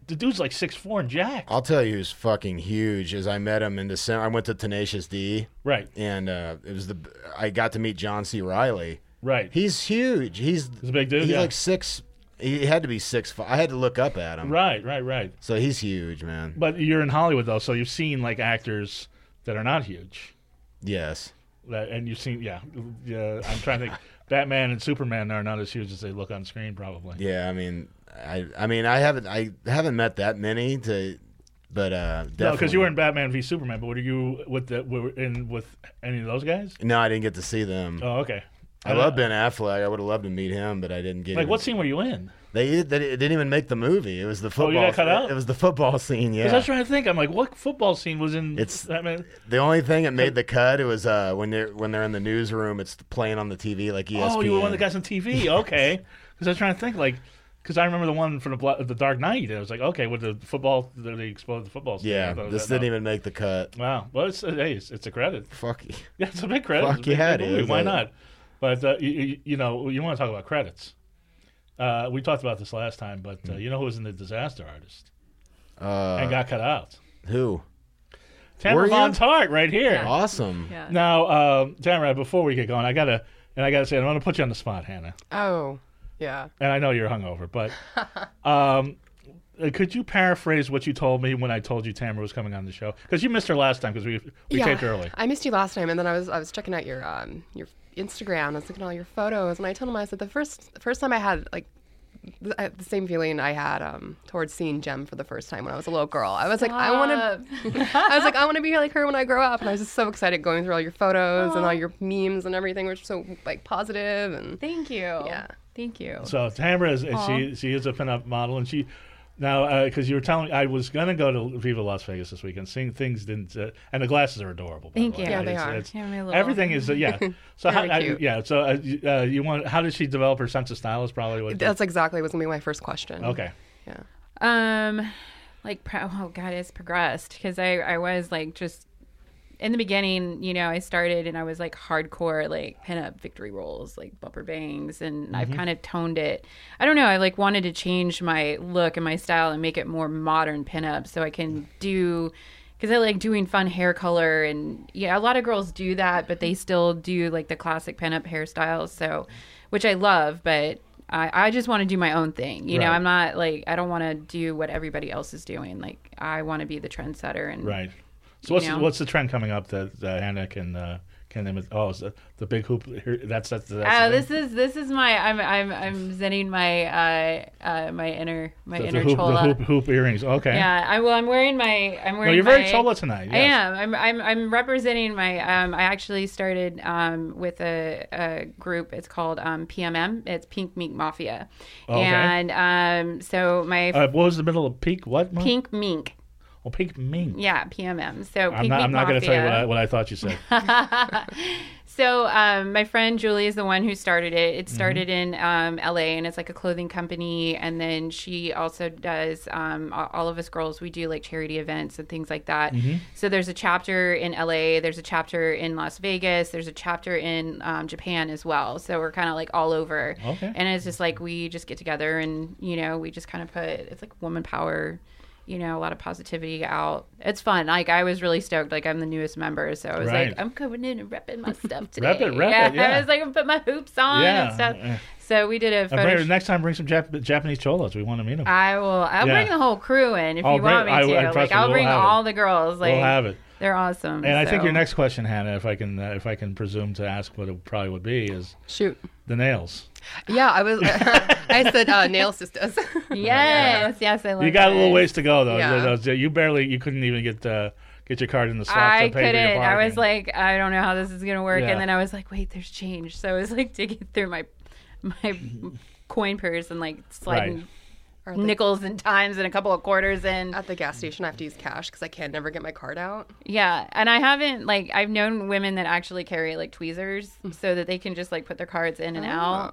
Speaker 1: the dude's like six four and jacked.
Speaker 3: I'll tell you who's fucking huge. Is I met him in December. I went to Tenacious D.
Speaker 1: Right.
Speaker 3: And uh, it was the I got to meet John C. Reilly.
Speaker 1: Right.
Speaker 3: He's huge. He's
Speaker 1: He's a big dude.
Speaker 3: He's
Speaker 1: yeah.
Speaker 3: like six. He had to be six. Five. I had to look up at him.
Speaker 1: Right, right, right.
Speaker 3: So he's huge, man.
Speaker 1: But you're in Hollywood though, so you've seen like actors that are not huge.
Speaker 3: Yes.
Speaker 1: That, and you've seen, yeah, yeah. I'm trying to think. Batman and Superman are not as huge as they look on screen, probably.
Speaker 3: Yeah, I mean, I, I mean, I haven't, I haven't met that many to, but uh, definitely.
Speaker 1: No, because you were in Batman v Superman. But were you with the were in with any of those guys?
Speaker 3: No, I didn't get to see them.
Speaker 1: Oh, okay.
Speaker 3: I love Ben Affleck. I would have loved to meet him, but I didn't get.
Speaker 1: Like,
Speaker 3: even,
Speaker 1: what scene were you in?
Speaker 3: They, they didn't even make the movie. It was the football.
Speaker 1: Oh, you got cut out?
Speaker 3: It was the football scene. Yeah.
Speaker 1: Because I was trying to think. I'm like, what football scene was in?
Speaker 3: It's
Speaker 1: Batman?
Speaker 3: The only thing that made the cut. It was uh, when they're when they're in the newsroom. It's playing on the T V like E S P N.
Speaker 1: Oh, you were one of the guys on T V. Okay. Because I was trying to think like. Because I remember the one from the Bla- the Dark Knight. It was like, okay, with the football, they exposed the football. Scene.
Speaker 3: Yeah,
Speaker 1: thought,
Speaker 3: this
Speaker 1: no.
Speaker 3: didn't even make the cut.
Speaker 1: Wow. Well, it's, hey, it's, it's a credit.
Speaker 3: Fuck you.
Speaker 1: Yeah, it's a big credit.
Speaker 3: Fuck
Speaker 1: It's a big,
Speaker 3: yeah,
Speaker 1: big
Speaker 3: it
Speaker 1: movie.
Speaker 3: is.
Speaker 1: Why
Speaker 3: I-
Speaker 1: not? But, uh, you, you, you know, you want to talk about credits. Uh, we talked about this last time, but uh, you know who was in The Disaster Artist?
Speaker 3: Uh,
Speaker 1: and got cut out?
Speaker 3: who?
Speaker 1: Tamara
Speaker 3: Were
Speaker 1: Von
Speaker 3: you?
Speaker 1: Tart right here.
Speaker 3: Awesome.
Speaker 4: Yeah.
Speaker 1: Now, um, Tamara, before we get going, I got to, and I got to say, I'm going to put you on the spot, Hannah.
Speaker 2: Oh, yeah.
Speaker 1: And I know you're hungover, but um, uh, could you paraphrase what you told me when I told you Tamara was coming on the show? Because you missed her last time because we we
Speaker 2: yeah.
Speaker 1: taped early.
Speaker 2: I missed you last time, and then I was I was checking out your um your Instagram. I was looking at all your photos, and I told him, I said the first the first time I had like the, I, the same feeling I had um towards seeing Jem for the first time when I was a little girl. I was like, I want to. I was like, I want to be like her when I grow up, and I was just so excited going through all your photos and all your memes and everything, which were so like positive and
Speaker 4: Thank you.
Speaker 2: yeah.
Speaker 4: Thank you.
Speaker 1: So Tamara is
Speaker 4: Aw.
Speaker 1: she she is a pinup model, and she now because uh, you were telling me I was gonna go to Viva Las Vegas this weekend. Seeing things didn't, uh, and the glasses are adorable. By
Speaker 4: Thank
Speaker 1: the way.
Speaker 4: you. Yeah,
Speaker 2: they
Speaker 1: It's-
Speaker 2: are.
Speaker 1: it's-
Speaker 4: Yeah, my little-
Speaker 1: everything is uh, yeah. So how,
Speaker 2: Very
Speaker 1: I,
Speaker 2: cute.
Speaker 1: yeah. So uh, you, uh, you want how did she develop her sense of style? Is probably what.
Speaker 2: That's exactly was gonna be my first question.
Speaker 1: okay.
Speaker 2: Yeah.
Speaker 4: Um, like, pro- oh god, it's progressed because I I was like just in the beginning, you know, I started and I was like hardcore like pinup victory rolls, like bumper bangs, and I've kind of toned it. I don't know. I like wanted to change my look and my style and make it more modern pinup so I can do. Because I like doing fun hair color, and yeah, a lot of girls do that, but they still do like the classic pinup hairstyles. So, which I love, but I, I just want to do my own thing. You know,
Speaker 1: Right.
Speaker 4: I'm not like I don't want to do what everybody else is doing. Like I want to be the trendsetter. And
Speaker 1: Right. So what's
Speaker 4: You know?
Speaker 1: the, what's the trend coming up that uh, Hannah can uh, can imi- oh is the, the big hoop here, that's that's, that's
Speaker 4: Oh,
Speaker 1: the
Speaker 4: this
Speaker 1: thing?
Speaker 4: is this is my I'm I'm I'm zenning my uh uh my inner my
Speaker 1: the, the
Speaker 4: inner
Speaker 1: hoop,
Speaker 4: chola.
Speaker 1: the hoop hoop earrings. Okay.
Speaker 4: Yeah, I well I'm wearing my I'm
Speaker 1: No,
Speaker 4: wearing.
Speaker 1: you're very
Speaker 4: my,
Speaker 1: chola tonight.
Speaker 4: I
Speaker 1: Yes.
Speaker 4: am. I'm I'm I'm representing my um I actually started um with a, a group. It's called um P M M. It's Pink Mink Mafia.
Speaker 1: Okay.
Speaker 4: And um so my
Speaker 1: Uh, what was the middle of peak? What? Mom?
Speaker 4: Pink Mink.
Speaker 1: Oh, pink ming.
Speaker 4: Yeah, P M M. So
Speaker 1: I'm
Speaker 4: Pink
Speaker 1: not.
Speaker 4: Mink
Speaker 1: I'm not going to tell you what I,
Speaker 4: Mafia.
Speaker 1: what I thought you said.
Speaker 4: So um, my friend Julie is the one who started it.
Speaker 1: Mm-hmm.
Speaker 4: It started in um, L A, and it's like a clothing company. And then she also does um, a- all of us girls. We do like charity events and things like that.
Speaker 1: Mm-hmm.
Speaker 4: So there's a chapter in L A. There's a chapter in Las Vegas. There's a chapter in um, Japan as well. So we're kind of like all over.
Speaker 1: Okay.
Speaker 4: And it's just like we just get together and you know we just kind of put it's like woman power. You know, a lot of positivity out. It's fun. Like I was really stoked. Like I'm the newest member, so I was
Speaker 1: Right.
Speaker 4: like, I'm coming in and repping my stuff today.
Speaker 1: Rep it, rep
Speaker 4: yeah.
Speaker 1: it, yeah.
Speaker 4: I was like, I'm put my hoops on
Speaker 1: Yeah.
Speaker 4: and stuff.
Speaker 1: Yeah.
Speaker 4: So we did a
Speaker 1: Uh,
Speaker 4: photo.
Speaker 1: bring-
Speaker 4: sh-
Speaker 1: next time, bring some Jap- Japanese cholas. We want to meet them.
Speaker 4: I will. I'll
Speaker 1: Yeah.
Speaker 4: bring the whole crew in if
Speaker 1: Oh,
Speaker 4: you
Speaker 1: great.
Speaker 4: want me
Speaker 1: I-
Speaker 4: to.
Speaker 1: I
Speaker 4: like
Speaker 1: trust me,
Speaker 4: I'll
Speaker 1: we'll
Speaker 4: bring
Speaker 1: have it.
Speaker 4: all the girls. Like
Speaker 1: we'll have it.
Speaker 4: they're awesome.
Speaker 1: And I think
Speaker 4: so.
Speaker 1: your next question, Hannah, if I can, uh, if I can presume to ask what it probably would be, is
Speaker 2: Shoot.
Speaker 1: the nails.
Speaker 2: Yeah, I was. I said uh, nail sisters.
Speaker 4: Yes, yes, I love.
Speaker 1: You got a little
Speaker 4: that.
Speaker 1: ways to go, though.
Speaker 2: Yeah.
Speaker 1: Those- You barely, you couldn't even get uh, get your card in the slot
Speaker 4: I
Speaker 1: to pay for your
Speaker 4: couldn't. I
Speaker 1: parking.
Speaker 4: was like, I don't know how this is gonna work,
Speaker 1: Yeah.
Speaker 4: and then I was like, wait, there's change. So I was like digging through my my coin purse and like sliding
Speaker 2: Or at the-
Speaker 4: nickels and dimes and a couple of quarters in.
Speaker 2: At the gas station, I have to use cash because I can never get my card out.
Speaker 4: Yeah, and I haven't like I've known women that actually carry like tweezers
Speaker 1: Hmm.
Speaker 4: so that they can just like put their cards in and out.
Speaker 2: Oh.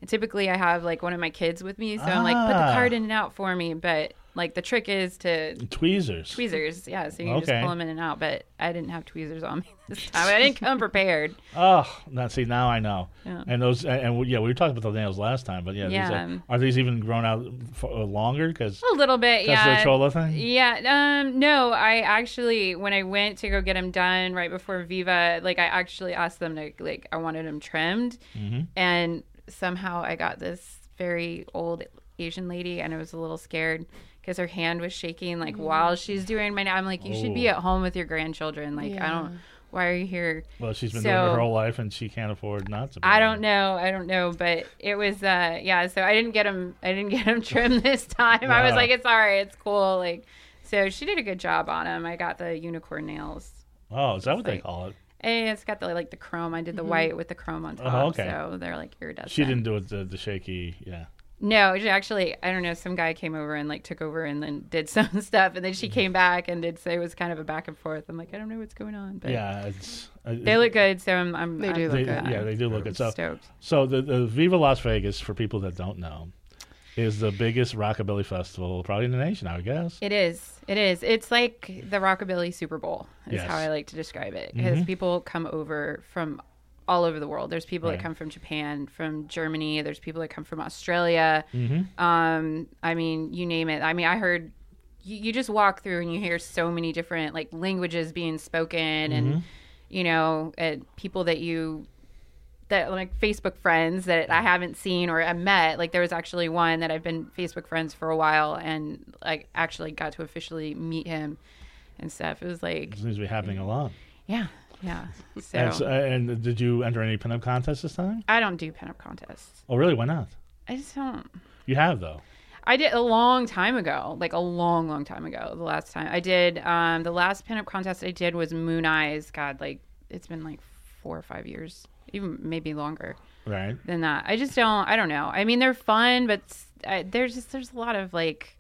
Speaker 4: And typically I have like one of my kids with me, so I'm like, put the
Speaker 1: Ah.
Speaker 4: card in and out for me. But like the trick is to
Speaker 1: Tweezers.
Speaker 4: tweezers, yeah. So you can
Speaker 1: Okay.
Speaker 4: just pull them in and out. But I didn't have tweezers on me this time. I didn't come prepared.
Speaker 1: Oh, now see, now I know.
Speaker 4: Yeah.
Speaker 1: And those, and, and yeah, we were talking about the nails last time, but yeah, these
Speaker 4: Yeah.
Speaker 1: are, are these even grown out for, uh, longer? Because
Speaker 4: A little bit,
Speaker 1: that's
Speaker 4: yeah.
Speaker 1: the Chola thing.
Speaker 4: Yeah, um, no, I actually, when I went to go get them done right before Viva, like I actually asked them to, like, I wanted them trimmed,
Speaker 1: Mm-hmm.
Speaker 4: and somehow I got this very old Asian lady, and I was a little scared because her hand was shaking, like while she's doing my. I'm like, you should be
Speaker 1: Oh.
Speaker 4: at home with your grandchildren. Like, I
Speaker 2: Yeah.
Speaker 4: don't. Why are you here?
Speaker 1: Well, she's been
Speaker 4: So-
Speaker 1: doing it her whole life, and she can't afford not to. be.
Speaker 4: I don't know. I don't know, but it was uh yeah, so I didn't get him I didn't get him trimmed this time. I was
Speaker 1: Wow.
Speaker 4: like, it's all right, it's cool. Like, so she did a good job on him. I got the unicorn nails.
Speaker 1: Oh, is that what they
Speaker 4: like-
Speaker 1: call it?
Speaker 4: And it's got the like the chrome. I did the white with the chrome on top.
Speaker 1: Oh, okay.
Speaker 4: So they're like iridescent.
Speaker 1: She didn't do it the, the shaky. Yeah.
Speaker 4: No, she actually, I don't know. Some guy came over and like took over and then did some stuff, and then she came back and did say it was kind of a back and forth. I'm like, I don't know what's going on, but
Speaker 1: Yeah, it's. Uh,
Speaker 4: they look good. So I'm, I'm
Speaker 2: They do
Speaker 4: I'm-
Speaker 2: look
Speaker 1: they,
Speaker 2: good.
Speaker 1: Yeah, they do look good. So,
Speaker 4: stoked.
Speaker 1: so the, the Viva Las Vegas, for people that don't know, is the biggest rockabilly festival probably in the nation, I would guess.
Speaker 4: It is. It is. It's like the Rockabilly Super Bowl is
Speaker 1: Yes.
Speaker 4: how I like to describe it, because
Speaker 1: Mhm.
Speaker 4: people come over from all over the world. There's people
Speaker 1: Right.
Speaker 4: that come from Japan, from Germany. There's people that come from Australia.
Speaker 1: Mm-hmm.
Speaker 4: Um, I mean, you name it. I mean, I heard you, you just walk through and you hear so many different like languages being spoken,
Speaker 1: Mhm.
Speaker 4: and you know, and people that you that like Facebook friends that I haven't seen or I met. Like there was actually one that I've been Facebook friends for a while, and like actually got to officially meet him and stuff. It was like,
Speaker 1: It seems to be happening a lot.
Speaker 4: yeah, yeah. So,
Speaker 1: And, so- and did you enter any pinup contests this time?
Speaker 4: I don't do pinup contests.
Speaker 1: Oh, really? Why not?
Speaker 4: I just don't.
Speaker 1: You have though.
Speaker 4: I did a long time ago, like a long, long time ago. The last time I did, um, the last pinup contest I did was Moon Eyes. God, like it's been like four or five years, even maybe longer
Speaker 1: Right.
Speaker 4: than that. I just don't. I don't know. I mean, they're fun, but I, there's just there's a lot of like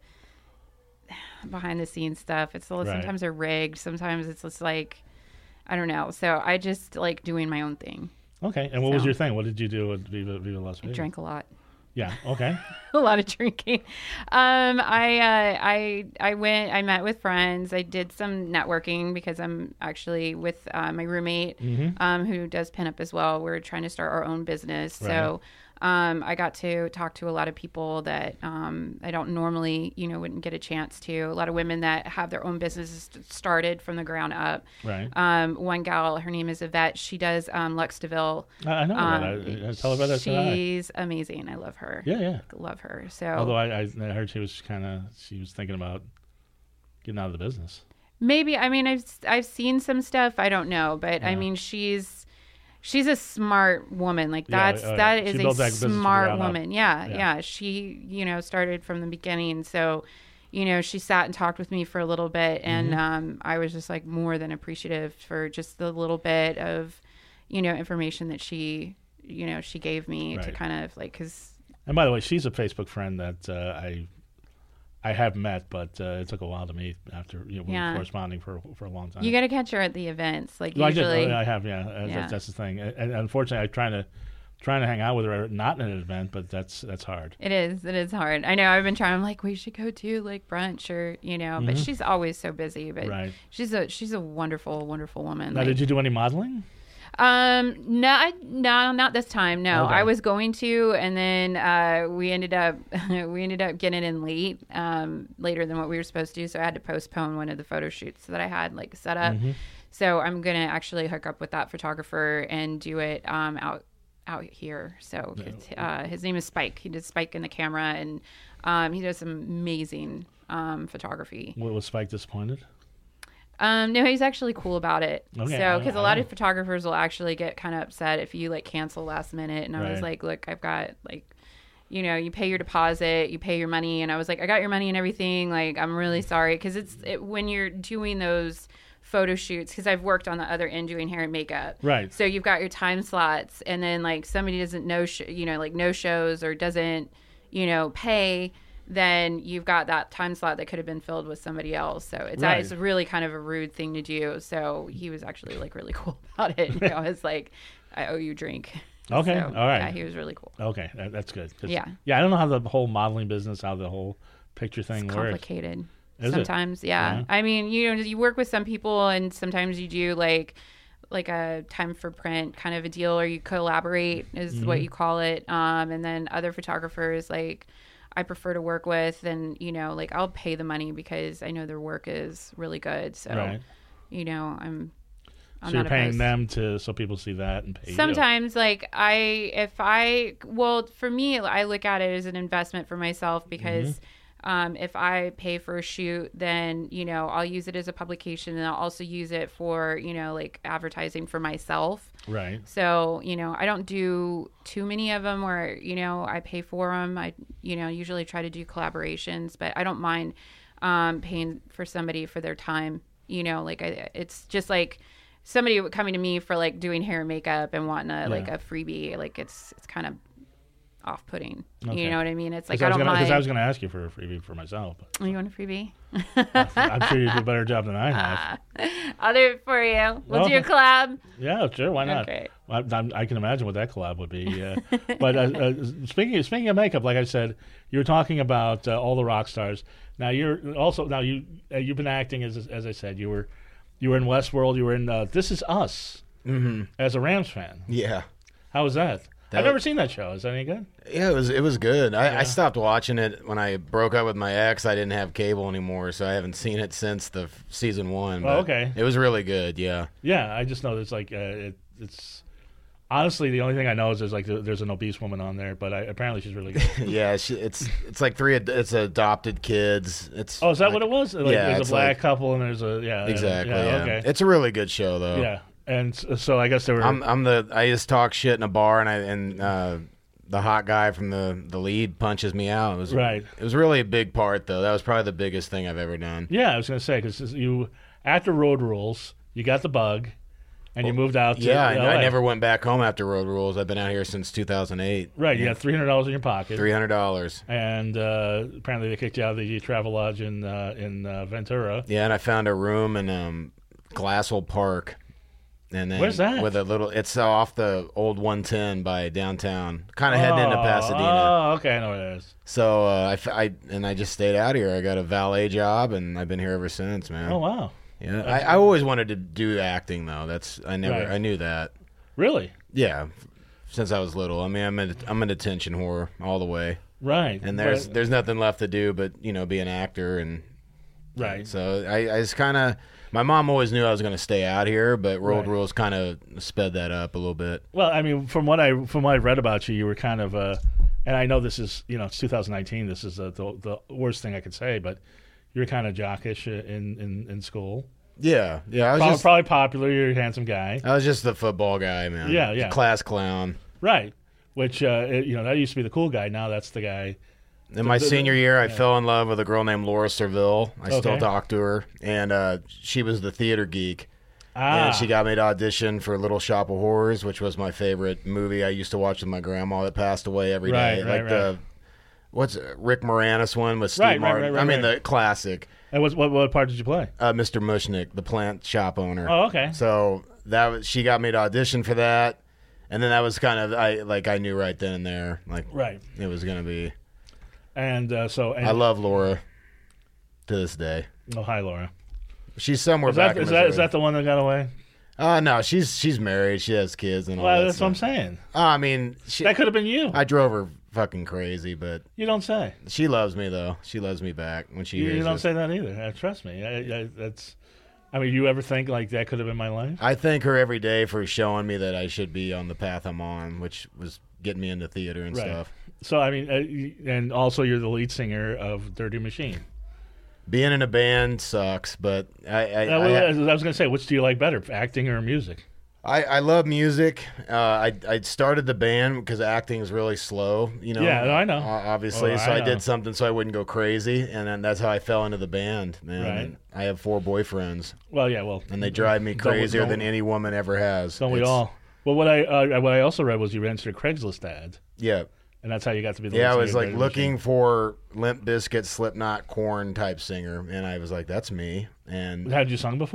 Speaker 4: behind the scenes stuff. It's a,
Speaker 1: Right.
Speaker 4: sometimes they're rigged. Sometimes it's just like I don't know. So I just like doing my own thing.
Speaker 1: Okay. And what was
Speaker 4: So-
Speaker 1: your thing? What did you do at Viva Viva Las
Speaker 4: I
Speaker 1: Vegas?
Speaker 4: drank a lot.
Speaker 1: Yeah. Okay.
Speaker 4: a lot of drinking. Um, I uh, I I went. I met with friends. I did some networking because I'm actually with uh, my roommate,
Speaker 1: Mhm.
Speaker 4: um, who does pinup as well. We're trying to start our own business, so um, I got to talk to a lot of people that um, I don't normally, you know, wouldn't get a chance to. A lot of women that have their own businesses started from the ground up.
Speaker 1: Right.
Speaker 4: Um, one gal, her name is Yvette. She does um, Lux DeVille.
Speaker 1: I, I know
Speaker 4: Um,
Speaker 1: that. I, I tell her about that today.
Speaker 4: she's amazing. I love her.
Speaker 1: Yeah, yeah.
Speaker 4: Love her. So
Speaker 1: Although I, I, I heard she was kind of she was thinking about getting out of the business.
Speaker 4: maybe, I mean, I've I've seen some stuff. I don't know, but I
Speaker 1: Yeah.
Speaker 4: mean, she's she's a smart woman. Like
Speaker 1: Yeah,
Speaker 4: that's
Speaker 1: oh, yeah.
Speaker 4: that
Speaker 1: She
Speaker 4: is
Speaker 1: built
Speaker 4: a
Speaker 1: that business from the
Speaker 4: smart
Speaker 1: ground up.
Speaker 4: woman. Yeah,
Speaker 1: Yeah.
Speaker 4: yeah, She you know started from the beginning. So, you know, she sat and talked with me for a little bit, and
Speaker 1: Mm-hmm.
Speaker 4: um, I was just like more than appreciative for just the little bit of, you know, information that she you know she gave me to
Speaker 1: Right.
Speaker 4: kind of like because.
Speaker 1: And by the way, she's a Facebook friend that uh, I I have met, but uh, it took a while to meet after you know, we
Speaker 4: Yeah.
Speaker 1: were corresponding for for a long time.
Speaker 4: You got to catch her at the events, like
Speaker 1: Well, I did.
Speaker 4: usually.
Speaker 1: I have, yeah. Uh,
Speaker 4: Yeah.
Speaker 1: That's, that's the thing. And, and unfortunately, I'm trying to trying to hang out with her, not in an event, but that's that's hard.
Speaker 4: It is. It is hard. I know. I've been trying. I'm like, we should go to like brunch or you know. But
Speaker 1: Mhm.
Speaker 4: she's always so busy. But
Speaker 1: Right.
Speaker 4: she's a she's a wonderful, wonderful woman.
Speaker 1: Now,
Speaker 4: Like,
Speaker 1: did you do any modeling?
Speaker 4: um, no, I- no, not this time. No,
Speaker 1: Okay.
Speaker 4: I was going to, and then uh, we ended up we ended up getting in late, um, later than what we were supposed to do. So I had to postpone one of the photo shoots that I had like set up.
Speaker 1: Mm-hmm.
Speaker 4: So I'm gonna actually hook up with that photographer and do it um, out out here. So it's, uh, his name is Spike. He did Spike in the camera, and um, he does some amazing um, photography.
Speaker 1: W- Was Spike disappointed?
Speaker 4: Um, no, he's actually cool about it.
Speaker 1: Okay,
Speaker 4: So
Speaker 1: I-
Speaker 4: because a
Speaker 1: I
Speaker 4: lot
Speaker 1: know.
Speaker 4: of photographers will actually get kind of upset if you like cancel last minute. And I was
Speaker 1: Right.
Speaker 4: like, look, I've got like. You know, you pay your deposit, you pay your money, and I was like, I got your money and everything. Like, I'm really sorry because it's it, when you're doing those photo shoots, because I've worked on the other end doing hair and makeup.
Speaker 1: Right.
Speaker 4: So you've got your time slots, and then like somebody doesn't know, sh- you know, like no shows or doesn't, you know, pay, then you've got that time slot that could have been filled with somebody else. So it's
Speaker 1: Right.
Speaker 4: it's really kind of a rude thing to do. So he was actually like really cool about it. You know, it's like, I owe you a drink.
Speaker 1: Okay,
Speaker 4: So,
Speaker 1: all right.
Speaker 4: Yeah, he was really cool.
Speaker 1: Okay, that, that's good. 'Cause-
Speaker 4: Yeah.
Speaker 1: Yeah, I don't know how the whole modeling business, how the whole picture thing
Speaker 4: It's
Speaker 1: works.
Speaker 4: complicated.
Speaker 1: Is it?
Speaker 4: Sometimes, yeah.
Speaker 1: Yeah.
Speaker 4: I mean, you know, you work with some people, and sometimes you do like like a time for print kind of a deal, or you collaborate is
Speaker 1: Mm-hmm.
Speaker 4: what you call it. Um, and then other photographers, like I prefer to work with, and you know, like I'll pay the money because I know their work is really good. So,
Speaker 1: Right.
Speaker 4: you know, I'm. I'm
Speaker 1: So you're
Speaker 4: not
Speaker 1: paying
Speaker 4: opposed.
Speaker 1: them to so people see that and pay you.
Speaker 4: Sometimes, like I, if I, well, for me, I look at it as an investment for myself because
Speaker 1: Mm-hmm.
Speaker 4: um, if I pay for a shoot, then you know I'll use it as a publication, and I'll also use it for you know like advertising for myself.
Speaker 1: Right.
Speaker 4: So you know I don't do too many of them where you know I pay for them. I you know usually try to do collaborations, but I don't mind um, paying for somebody for their time. You know, like I, it's just like. Somebody coming to me for like doing hair and makeup and wanting a like
Speaker 1: Yeah.
Speaker 4: a freebie, like it's it's kind of off-putting.
Speaker 1: Okay.
Speaker 4: You know what I mean? It's like
Speaker 1: Because
Speaker 4: I don't
Speaker 1: Because I was
Speaker 4: mind.
Speaker 1: going to ask you for a freebie for myself. But
Speaker 4: Oh, you want a freebie?
Speaker 1: I'm sure you do a better job than I have.
Speaker 4: I'll do it for you. We'll do a
Speaker 1: Okay.
Speaker 4: collab.
Speaker 1: Yeah, sure. Why not?
Speaker 4: Okay.
Speaker 1: I, I'm- I can imagine what that collab would be. Uh, but uh, uh, speaking speaking of makeup, like I said, you were talking about uh, all the rock stars. Now you're also now you uh, you've been acting as as I said. You were you were in Westworld. You were in uh, This Is Us
Speaker 3: Mm-hmm.
Speaker 1: as a Rams fan.
Speaker 3: Yeah.
Speaker 1: How was that?
Speaker 3: That
Speaker 1: I've never
Speaker 3: was-
Speaker 1: seen that show. Is that any good?
Speaker 3: Yeah, it was it was good. I,
Speaker 1: Yeah.
Speaker 3: I stopped watching it when I broke up with my ex. I didn't have cable anymore, so I haven't seen it since the f- season one.
Speaker 1: Oh,
Speaker 3: but
Speaker 1: okay.
Speaker 3: It was really good. Yeah.
Speaker 1: Yeah, I just know it's like uh, it, it's honestly the only thing I know is there's like there's an obese woman on there, but I, apparently she's really good.
Speaker 3: yeah, she, it's it's like three. ad- It's adopted kids. It's
Speaker 1: Oh, is that
Speaker 3: like-
Speaker 1: what it was? Like,
Speaker 3: Yeah,
Speaker 1: there's a
Speaker 3: it's
Speaker 1: black
Speaker 3: like-
Speaker 1: couple and there's a yeah
Speaker 3: Exactly.
Speaker 1: yeah,
Speaker 3: Yeah.
Speaker 1: okay
Speaker 3: It's a really good show though.
Speaker 1: yeah, and s- so I guess they were
Speaker 3: I'm I'm the I just talk shit in a bar and I and uh, the hot guy from the the lead punches me out. It was
Speaker 1: Right.
Speaker 3: It was really a big part though. That was probably the biggest thing I've ever done.
Speaker 1: yeah I was gonna say because you after Road Rules you got the bug and you moved out to
Speaker 3: Yeah, I,
Speaker 1: L A.
Speaker 3: I never went back home after Road Rules. I've been out here since two thousand eight.
Speaker 1: right you had three hundred dollars in your pocket
Speaker 3: Three hundred dollars.
Speaker 1: and uh, apparently they kicked you out of the Travel Lodge in uh, in uh, Ventura.
Speaker 3: Yeah, and I found a room in um, Glassell Park. And then
Speaker 1: Where's that?
Speaker 3: With a little, it's off the old one ten by downtown, kind of heading into
Speaker 1: Oh,
Speaker 3: Pasadena.
Speaker 1: Oh, okay, I know what it is.
Speaker 3: So uh, I, f- I- and I just stayed out here. I got a valet job, and I've been here ever since, man.
Speaker 1: Oh wow,
Speaker 3: Yeah, I, I always wanted to do acting though. That's I never,
Speaker 1: Right.
Speaker 3: I knew that.
Speaker 1: really?
Speaker 3: Yeah, since I was little. I mean, I'm an, I'm an attention whore all the way,
Speaker 1: Right.
Speaker 3: and there's
Speaker 1: But-
Speaker 3: there's nothing left to do but you know be an actor, and
Speaker 1: right.
Speaker 3: so I, I just kind of. My mom always knew I was going to stay out here, but Road
Speaker 1: Right.
Speaker 3: Rules kind of sped that up a little bit.
Speaker 1: Well, I mean, from what I from what I read about you, you were kind of uh, and I know this is you know it's two thousand nineteen. This is uh, the the worst thing I could say, but you were kind of jockish in in, in school.
Speaker 3: Yeah, yeah. I was
Speaker 1: Probably,
Speaker 3: just
Speaker 1: probably popular. You're a handsome guy,
Speaker 3: I was just the football guy, man.
Speaker 1: Yeah, yeah.
Speaker 3: Class clown.
Speaker 1: right? Which uh, it- you know that used to be the cool guy. Now that's the guy.
Speaker 3: In my
Speaker 1: the- the-
Speaker 3: senior year, I
Speaker 1: yeah.
Speaker 3: fell in love with a girl named Laura Serville. I still
Speaker 1: Okay.
Speaker 3: talk to her, and uh, she was the theater geek.
Speaker 1: Ah,
Speaker 3: And she got me to audition for Little Shop of Horrors, which was my favorite movie I used to watch with my grandma that passed away every day.
Speaker 1: Right, right,
Speaker 3: like the
Speaker 1: right.
Speaker 3: what's it, Rick Moranis one with Steve
Speaker 1: Right, right,
Speaker 3: Martin.
Speaker 1: right, right,
Speaker 3: I mean
Speaker 1: right.
Speaker 3: the classic.
Speaker 1: And what, what what part did you play?
Speaker 3: Uh, Mister Mushnick, the plant shop owner.
Speaker 1: Oh, okay.
Speaker 3: So that was she got me to audition for that, and then that was kind of I like I knew right then and there like
Speaker 1: Right.
Speaker 3: it was gonna be.
Speaker 1: And uh, so and,
Speaker 3: I love Laura to this day.
Speaker 1: Oh, hi, Laura.
Speaker 3: She's somewhere
Speaker 1: Is
Speaker 3: back
Speaker 1: that
Speaker 3: in
Speaker 1: is that is
Speaker 3: Missouri.
Speaker 1: that the one that got away?
Speaker 3: Uh, no, she's she's married. She has kids and all
Speaker 1: Well,
Speaker 3: that
Speaker 1: that's what I'm
Speaker 3: stuff.
Speaker 1: saying.
Speaker 3: Oh, I mean, she,
Speaker 1: That could have been you.
Speaker 3: I drove her fucking crazy, but
Speaker 1: You don't say.
Speaker 3: she loves me though. She loves me back when she
Speaker 1: You,
Speaker 3: hears
Speaker 1: you don't
Speaker 3: this.
Speaker 1: say that either. Uh, trust me. I, I, that's. I mean, you ever think like that could have been my life?
Speaker 3: I thank her every day for showing me that I should be on the path I'm on, which was getting me into theater and
Speaker 1: Right.
Speaker 3: stuff.
Speaker 1: So I mean, uh, you- and also you're the lead singer of Dirty Machine.
Speaker 3: Being in a band sucks, but I I,
Speaker 1: Uh, well,
Speaker 3: I,
Speaker 1: I was going to say, which do you like better, acting or music?
Speaker 3: I, I love music. Uh, I I started the band because acting is really slow. You know.
Speaker 1: Yeah, I know.
Speaker 3: o- Obviously,
Speaker 1: Oh,
Speaker 3: so
Speaker 1: I
Speaker 3: I,
Speaker 1: know.
Speaker 3: did something so I wouldn't go crazy, and then that's how I fell into the band. Man,
Speaker 1: Right.
Speaker 3: And I have four boyfriends,
Speaker 1: Well, yeah, well,
Speaker 3: and they drive me
Speaker 1: Don't-
Speaker 3: crazier
Speaker 1: don't-
Speaker 3: than any woman ever has.
Speaker 1: don't we
Speaker 3: It's-
Speaker 1: all? Well, what I uh, what I also read was you answered a Craigslist ad,
Speaker 3: Yeah.
Speaker 1: and that's how you got to be the
Speaker 3: Yeah, I
Speaker 1: lead
Speaker 3: was
Speaker 1: singer of
Speaker 3: like
Speaker 1: Dirty
Speaker 3: looking
Speaker 1: Machine.
Speaker 3: for Limp Bizkit, Slipknot, Korn type singer, and I was like, "That's me." And
Speaker 1: Had you sung before?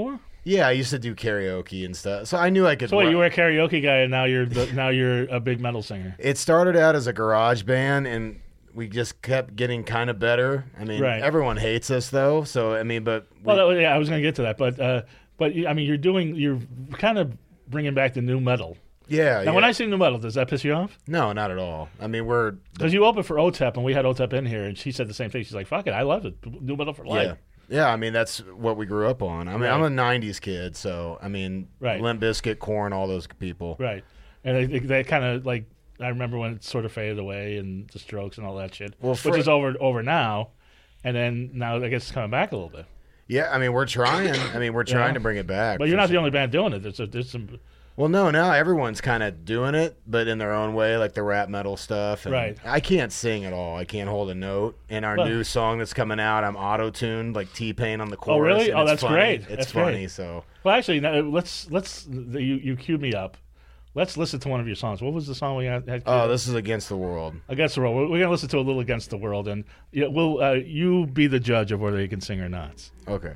Speaker 3: Yeah, I used to do karaoke and stuff, so I knew I could.
Speaker 1: So wait,
Speaker 3: run-
Speaker 1: you were a karaoke guy, and now you're the, now you're a big metal singer.
Speaker 3: It started out as a garage band, and we just kept getting kind of better. I mean,
Speaker 1: Right.
Speaker 3: everyone hates us though, so I mean, but we,
Speaker 1: Well, that, yeah, I was going to get to that, but uh, but I mean, you're doing you're kind of bringing back the new metal.
Speaker 3: yeah.
Speaker 1: Now,
Speaker 3: yeah.
Speaker 1: when I say new metal, does that piss you off?
Speaker 3: no, not at all. I mean, we're
Speaker 1: Because you opened for O T E P, and we had O T E P in here, and she said the same thing. She's like, "Fuck it, I love it. New metal for life."
Speaker 3: yeah. Yeah, I mean that's what we grew up on. I mean,
Speaker 1: Right.
Speaker 3: I'm a nineties kid, so I mean,
Speaker 1: Right.
Speaker 3: Limp Bizkit, Korn, all those people.
Speaker 1: Right. And I think that kind of like I remember when it sort of faded away and the Strokes and all that shit,
Speaker 3: Well,
Speaker 1: which
Speaker 3: for-
Speaker 1: is over over now, and then now I guess it's coming back a little bit.
Speaker 3: Yeah, I mean, we're trying. I mean, we're trying
Speaker 1: Yeah.
Speaker 3: to bring it back.
Speaker 1: But you're
Speaker 3: for
Speaker 1: not the
Speaker 3: sure.
Speaker 1: only band doing it. There's a, there's some
Speaker 3: Well, no, now everyone's kind of doing it, but in their own way, like the rap metal stuff. And
Speaker 1: Right.
Speaker 3: I can't sing at all. I can't hold a note. In our
Speaker 1: Well-
Speaker 3: new song that's coming out, I'm auto-tuned, like T-Pain on the chorus.
Speaker 1: really?
Speaker 3: and
Speaker 1: Oh,
Speaker 3: it's
Speaker 1: that's
Speaker 3: funny.
Speaker 1: great.
Speaker 3: It's
Speaker 1: That's
Speaker 3: funny,
Speaker 1: great.
Speaker 3: so...
Speaker 1: well, actually, now, let's let's you you queued me up. Let's listen to one of your songs. What was the song we had? had queued
Speaker 3: Oh,
Speaker 1: up?
Speaker 3: this is Against the World.
Speaker 1: Against the World. We're, we're gonna listen to a little Against the World, and yeah, we'll uh, you be the judge of whether you can sing or not.
Speaker 3: Okay.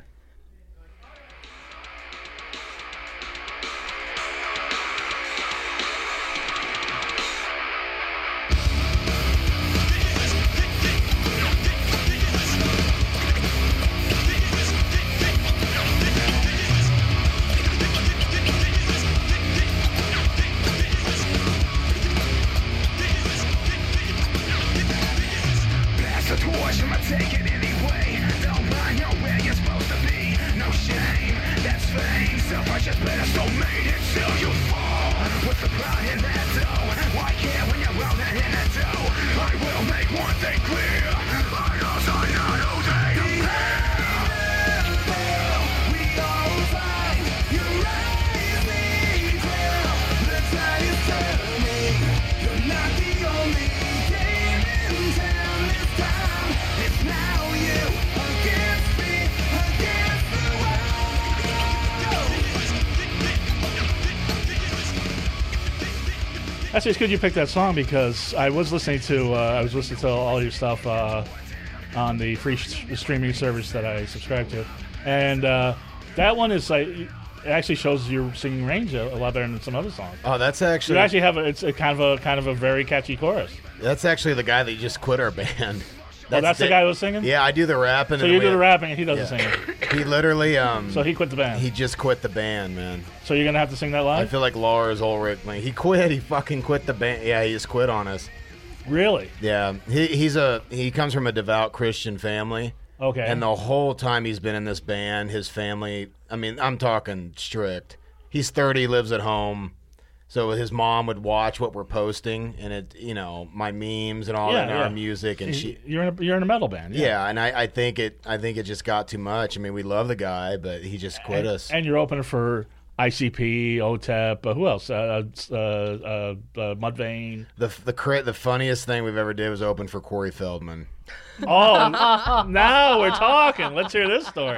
Speaker 5: Pass the torch, I'ma take it anyway. Don't mind, know where you're supposed to be. No shame, that's fame. Self-righteous pedestal made it till you fall. What's the pride in that dough? Why care when you're rolling in that dough? I will make one thing clear. I also know who they compare. We all fight. You raise me clear. The tide is turning. You're not the only game in town this time. It's now you against me, against the
Speaker 1: Actually, it's good you picked that song because I was listening to uh, I was listening to all your stuff uh, on the free sh- streaming service that I subscribe to, and uh, that one is like it actually shows your singing range a, a lot better than some other songs.
Speaker 3: Oh, that's
Speaker 1: You
Speaker 3: actually,
Speaker 1: actually have a, it's a kind of a kind of a very catchy chorus.
Speaker 3: that's actually the guy that just quit our band.
Speaker 1: Oh, that's the
Speaker 3: Dick-
Speaker 1: guy who was singing.
Speaker 3: Yeah, I do the rapping.
Speaker 1: So
Speaker 3: and
Speaker 1: you
Speaker 3: we
Speaker 1: do the
Speaker 3: have-
Speaker 1: rapping and he does the
Speaker 3: Yeah.
Speaker 1: singing.
Speaker 3: He literally, um,
Speaker 1: So he quit the band.
Speaker 3: he just quit the band, man.
Speaker 1: so you're gonna have to sing that
Speaker 3: I
Speaker 1: live.
Speaker 3: feel like Lars Ulrich, like, he quit. He fucking quit the band. Yeah, he just quit on us.
Speaker 1: Really?
Speaker 3: Yeah, he, he's a he comes from a devout Christian family,
Speaker 1: Okay.
Speaker 3: and the whole time he's been in this band, his family. I mean, I'm talking strict. He's thirty, lives at home, so his mom would watch what we're posting, and it, you know, my memes and all
Speaker 1: Yeah,
Speaker 3: that, and
Speaker 1: yeah.
Speaker 3: our music, and she.
Speaker 1: you're in a, you're in a metal band.
Speaker 3: Yeah, and I, I think it I think it just got too much. I mean, we love the guy, but he just quit
Speaker 1: and,
Speaker 3: us.
Speaker 1: And you're opening for I C P, O T E P, uh, who else? Uh, uh, uh, uh, Mudvayne.
Speaker 3: the the cra- the funniest thing we've ever did was open for Corey Feldman.
Speaker 1: Oh, now we're talking. Let's hear this story.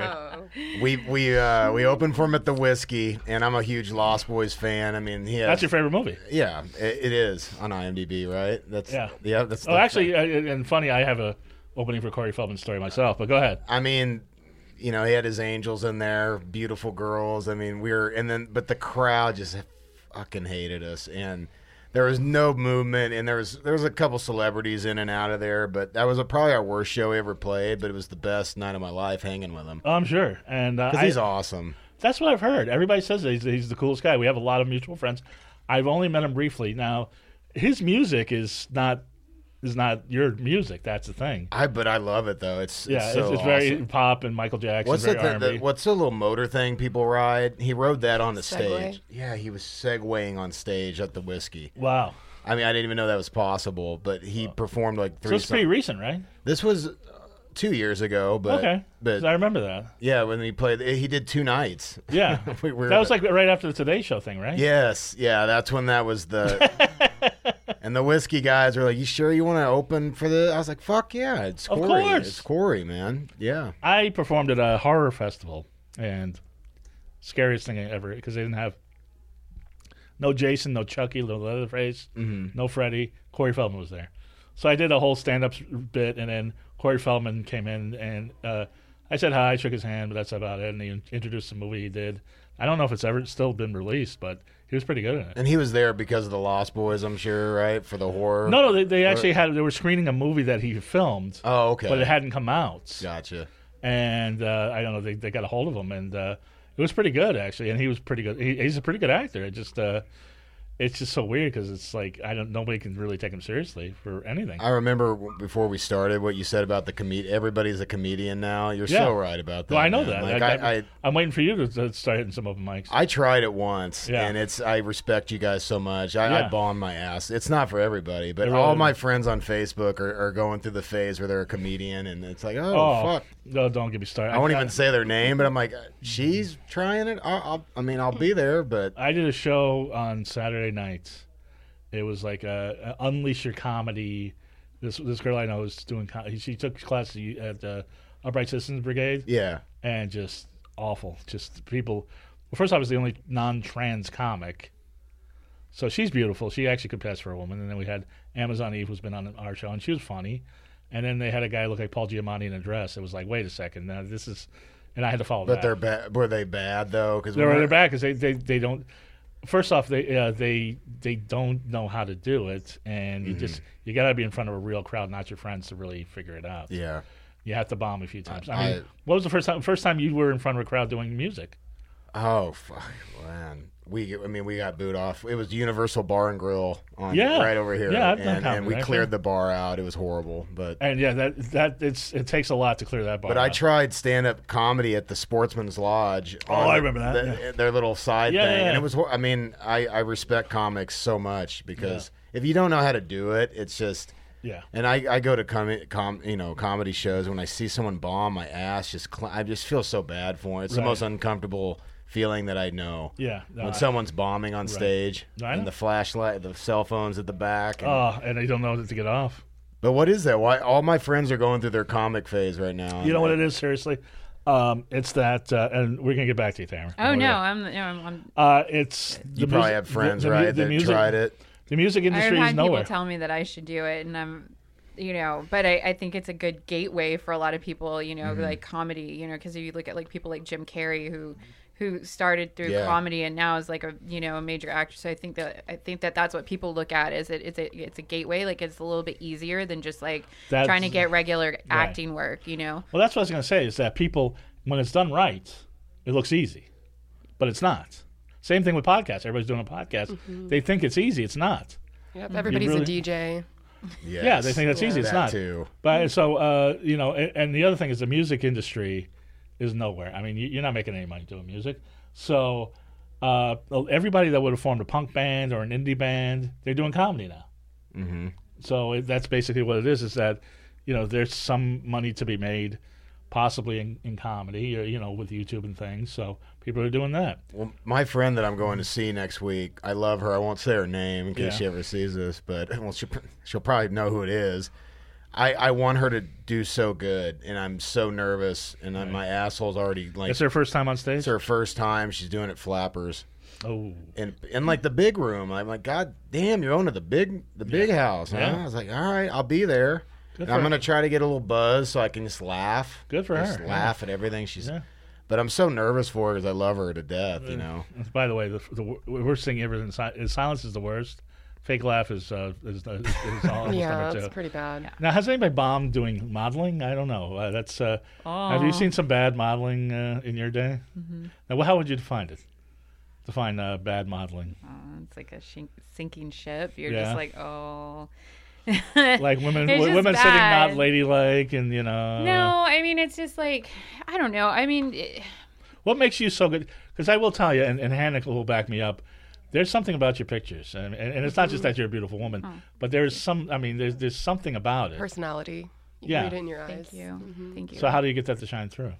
Speaker 3: We we uh, we opened for him at the Whiskey, and I'm a huge Lost Boys fan. I mean, he has,
Speaker 1: That's your favorite movie.
Speaker 3: yeah, it, it is on IMDb, right? That's
Speaker 1: Yeah.
Speaker 3: yeah. That's
Speaker 1: Oh,
Speaker 3: the
Speaker 1: actually,
Speaker 3: thing.
Speaker 1: uh, and funny, I have a opening for Corey Feldman story myself, but go ahead.
Speaker 3: I mean, you know, he had his angels in there, beautiful girls. I mean, we were, and then but the crowd just fucking hated us, and there was no movement, and there was there was a couple celebrities in and out of there, but that was a, probably our worst show we ever played. But it was the best night of my life hanging with him
Speaker 1: Oh, I'm sure. And uh,
Speaker 3: because he's
Speaker 1: I-
Speaker 3: awesome.
Speaker 1: That's what I've heard. Everybody says that he's, he's the coolest guy. We have a lot of mutual friends. I've only met him briefly. Now, his music is not is not your music. That's the thing.
Speaker 3: I but I love it though. It's
Speaker 1: Yeah,
Speaker 3: it's,
Speaker 1: it's,
Speaker 3: so
Speaker 1: it's very
Speaker 3: awesome.
Speaker 1: pop and Michael Jackson.
Speaker 3: What's
Speaker 1: very
Speaker 3: that? The,
Speaker 1: R and B.
Speaker 3: the, what's the little motor thing people ride? He rode that on the
Speaker 2: Segway?
Speaker 3: stage. Yeah, he was segwaying on stage at the Whiskey.
Speaker 1: Wow.
Speaker 3: I mean, I didn't even know that was possible, but he performed like
Speaker 1: So
Speaker 3: three.
Speaker 1: it's pretty
Speaker 3: songs.
Speaker 1: recent, right?
Speaker 3: This was uh, two years ago, but
Speaker 1: Okay. 'Cause
Speaker 3: but
Speaker 1: I remember that.
Speaker 3: yeah, when he played, he did two nights.
Speaker 1: Yeah.
Speaker 3: We were-
Speaker 1: That was like right after the Today Show thing, right?
Speaker 3: Yes, yeah, that's when that was the. And the Whiskey guys were like, "You sure you want to open for the?" I was like, "Fuck yeah, it's
Speaker 1: Of
Speaker 3: Corey.
Speaker 1: course.
Speaker 3: It's Corey, man. Yeah."
Speaker 1: I performed at a horror festival, and scariest thing ever because they didn't have no Jason, no Chucky, no Leatherface,
Speaker 3: Mm-hmm.
Speaker 1: no Freddy. Corey Feldman was there, so I did a whole stand-up bit, and then Corey Feldman came in, and uh, I said hi, shook his hand, but that's about it. And he introduced the movie he did. I don't know if it's ever still been released, but he was pretty good in it.
Speaker 3: And he was there because of the Lost Boys, I'm sure, right? For the horror.
Speaker 1: No, no, they, they actually had they were screening a movie that he filmed,
Speaker 3: Oh, okay.
Speaker 1: but it hadn't come out.
Speaker 3: Gotcha.
Speaker 1: And uh, I don't know, they they got a hold of him, and uh, it was pretty good actually. And he was pretty good. He, he's a pretty good actor. It just uh, it's just so weird because it's like I don't nobody can really take him seriously for anything.
Speaker 3: I remember w- before we started what you said about the comedian. Everybody's a comedian now. You're
Speaker 1: Yeah.
Speaker 3: so right about that.
Speaker 1: Well, I know
Speaker 3: man.
Speaker 1: that.
Speaker 3: Like,
Speaker 1: I,
Speaker 3: I, I,
Speaker 1: am waiting for you to, to start hitting some open mics.
Speaker 3: I tried it once,
Speaker 1: Yeah.
Speaker 3: and it's. I respect you guys so much. I,
Speaker 1: Yeah.
Speaker 3: I bomb my ass. It's not for everybody, but
Speaker 1: It really
Speaker 3: all
Speaker 1: is.
Speaker 3: my friends on Facebook are, are going through the phase where they're a comedian, and it's like, oh,
Speaker 1: oh,
Speaker 3: fuck.
Speaker 1: no, don't get me started.
Speaker 3: I won't even say their name, but I'm like, she's trying it. I'll, I'll, I mean, I'll be there, but
Speaker 1: I did a show on Saturday night. It was like a, a Unleash Your Comedy. This this girl I know is doing. co- She took classes at the Upright Citizens Brigade,
Speaker 3: yeah.
Speaker 1: and just awful. Just people. Well, first, I was the only non-trans comic, so she's beautiful. She actually could pass for a woman. And then we had Amazon Eve, who's been on our show, and she was funny. And then they had a guy look like Paul Giamatti in a dress. It was like, wait a second, now this is, and I had to follow
Speaker 3: But
Speaker 1: that.
Speaker 3: they're bad. Were they bad though? Because
Speaker 1: They're they're bad because they, they, they don't. First off, they uh, they they don't know how to do it, and you just you got to be in front of a real crowd, not your friends, to really figure it out.
Speaker 3: Yeah.
Speaker 1: You have to bomb a few times. I mean,
Speaker 3: I-
Speaker 1: what was the first time? First time you were in front of a crowd doing music?
Speaker 3: Oh fuck, man. We, I mean, we got booed off. It was Universal Bar and Grill on
Speaker 1: Yeah.
Speaker 3: right over here,
Speaker 1: Yeah, I've done
Speaker 3: and,
Speaker 1: comedy
Speaker 3: and we
Speaker 1: there,
Speaker 3: cleared
Speaker 1: yeah.
Speaker 3: the bar out. It was horrible, but
Speaker 1: And yeah, that that it's it takes a lot to clear that bar.
Speaker 3: but I
Speaker 1: out.
Speaker 3: tried stand up comedy at the Sportsman's Lodge.
Speaker 1: Oh,
Speaker 3: on
Speaker 1: I remember that,
Speaker 3: the-
Speaker 1: yeah.
Speaker 3: Their little side
Speaker 1: Yeah,
Speaker 3: thing,
Speaker 1: yeah,
Speaker 3: and
Speaker 1: yeah.
Speaker 3: it was. hor- I mean, I I respect comics so much because if you don't know how to do it, it's just.
Speaker 1: Yeah.
Speaker 3: And I, I go to com, com you know comedy shows when I see someone bomb, my ass just cl- I just feel so bad for it. It's
Speaker 1: Right.
Speaker 3: the most uncomfortable feeling that I know.
Speaker 1: Yeah. No,
Speaker 3: when
Speaker 1: I-
Speaker 3: someone's bombing on stage
Speaker 1: I know.
Speaker 3: and the flashlight, the cell phones at the back. And,
Speaker 1: Oh, and they don't know to get off.
Speaker 3: but what is that? Why all my friends are going through their comic phase right now?
Speaker 1: You know what it is? Seriously, um, it's that, uh, and we're gonna get back to you, Tamara.
Speaker 4: Oh no, I'm, no, I'm, I'm
Speaker 1: Uh, it's
Speaker 3: You
Speaker 1: the
Speaker 3: probably
Speaker 1: music-
Speaker 3: have friends,
Speaker 1: the, the,
Speaker 3: right,
Speaker 1: The
Speaker 3: that
Speaker 1: music,
Speaker 3: tried it.
Speaker 1: The music
Speaker 4: I've
Speaker 1: industry
Speaker 4: had
Speaker 1: is nowhere.
Speaker 4: people tell me that I should do it, and I'm, you know, but I, I think it's a good gateway for a lot of people, you know,
Speaker 3: Mm-hmm.
Speaker 4: like comedy, you know, because you look at like people like Jim Carrey who, who started through
Speaker 3: Yeah.
Speaker 4: comedy and now is like a, you know, a major actor. So I think that I think that that's what people look at is it it's a it's a gateway, like it's a little bit easier than just like
Speaker 1: That's-
Speaker 4: trying to get regular acting work, you know.
Speaker 1: Well, that's what I was going to say is that people, when it's done right, it looks easy, but it's not. Same thing with podcasts. Everybody's doing a podcast. They think it's easy. It's not.
Speaker 2: Yep, everybody's
Speaker 1: really-
Speaker 2: a D J.
Speaker 3: Yes.
Speaker 1: Yeah, they think that's easy. It's
Speaker 3: That
Speaker 1: not.
Speaker 3: too.
Speaker 1: But so, uh, you know, and, and the other thing is the music industry is nowhere. I mean, you, you're not making any money doing music. So uh, everybody that would have formed a punk band or an indie band, they're doing comedy now.
Speaker 3: Mm-hmm.
Speaker 1: So it, that's basically what it is, is that, you know, there's some money to be made possibly in, in comedy or, you know, with YouTube and things. So people are doing that.
Speaker 3: Well, my friend that I'm going to see next week, I love her. I won't say her name in case
Speaker 1: Yeah.
Speaker 3: she ever sees this, but well, she'll, she'll probably know who it is. I, I want her to do so good, and I'm so nervous, and I, my asshole's already like.
Speaker 1: It's their first time on stage?
Speaker 3: It's her first time. She's doing it Flappers,
Speaker 1: Oh.
Speaker 3: and in like the big room. I'm like, God damn, you're going to the big the big house. Huh?
Speaker 1: Yeah.
Speaker 3: I was like, all right, I'll be there.
Speaker 1: Good
Speaker 3: And
Speaker 1: for
Speaker 3: I'm
Speaker 1: her.
Speaker 3: gonna try to get a little buzz so I can just laugh.
Speaker 1: Good for
Speaker 3: just
Speaker 1: her,
Speaker 3: Laugh at everything she's.
Speaker 1: Yeah.
Speaker 3: But I'm so nervous for her because I love her to death. You know.
Speaker 1: By the way, the, the wor- worst thing ever in si- is silence is the worst. Fake laugh is uh, is, is, is all
Speaker 2: Yeah,
Speaker 1: number
Speaker 2: that's
Speaker 1: two.
Speaker 2: pretty bad.
Speaker 1: Now, has anybody bombed doing modeling? I don't know. Uh, that's. Uh, have you
Speaker 4: Aw.
Speaker 1: seen some bad modeling uh, in your day? Mm-hmm. Now, well, how would you define it? Define uh, bad modeling,
Speaker 4: Oh, it's like a shink- sinking ship. You're
Speaker 1: Yeah.
Speaker 4: just like, oh.
Speaker 1: like women,
Speaker 4: It's just
Speaker 1: women sitting not
Speaker 4: bad.
Speaker 1: ladylike, and you know.
Speaker 4: No, I mean it's just like I don't know. I mean, it,
Speaker 1: What makes you so good? Because I will tell you, and, and Hannah will back me up. There's something about your pictures, and, and, and it's not just that you're a beautiful woman,
Speaker 4: Oh.
Speaker 1: but there's some. I mean, there's there's something about it.
Speaker 2: Personality. You
Speaker 1: Yeah.
Speaker 2: read it in your eyes.
Speaker 4: thank you, thank you.
Speaker 1: So how do you get that to shine through?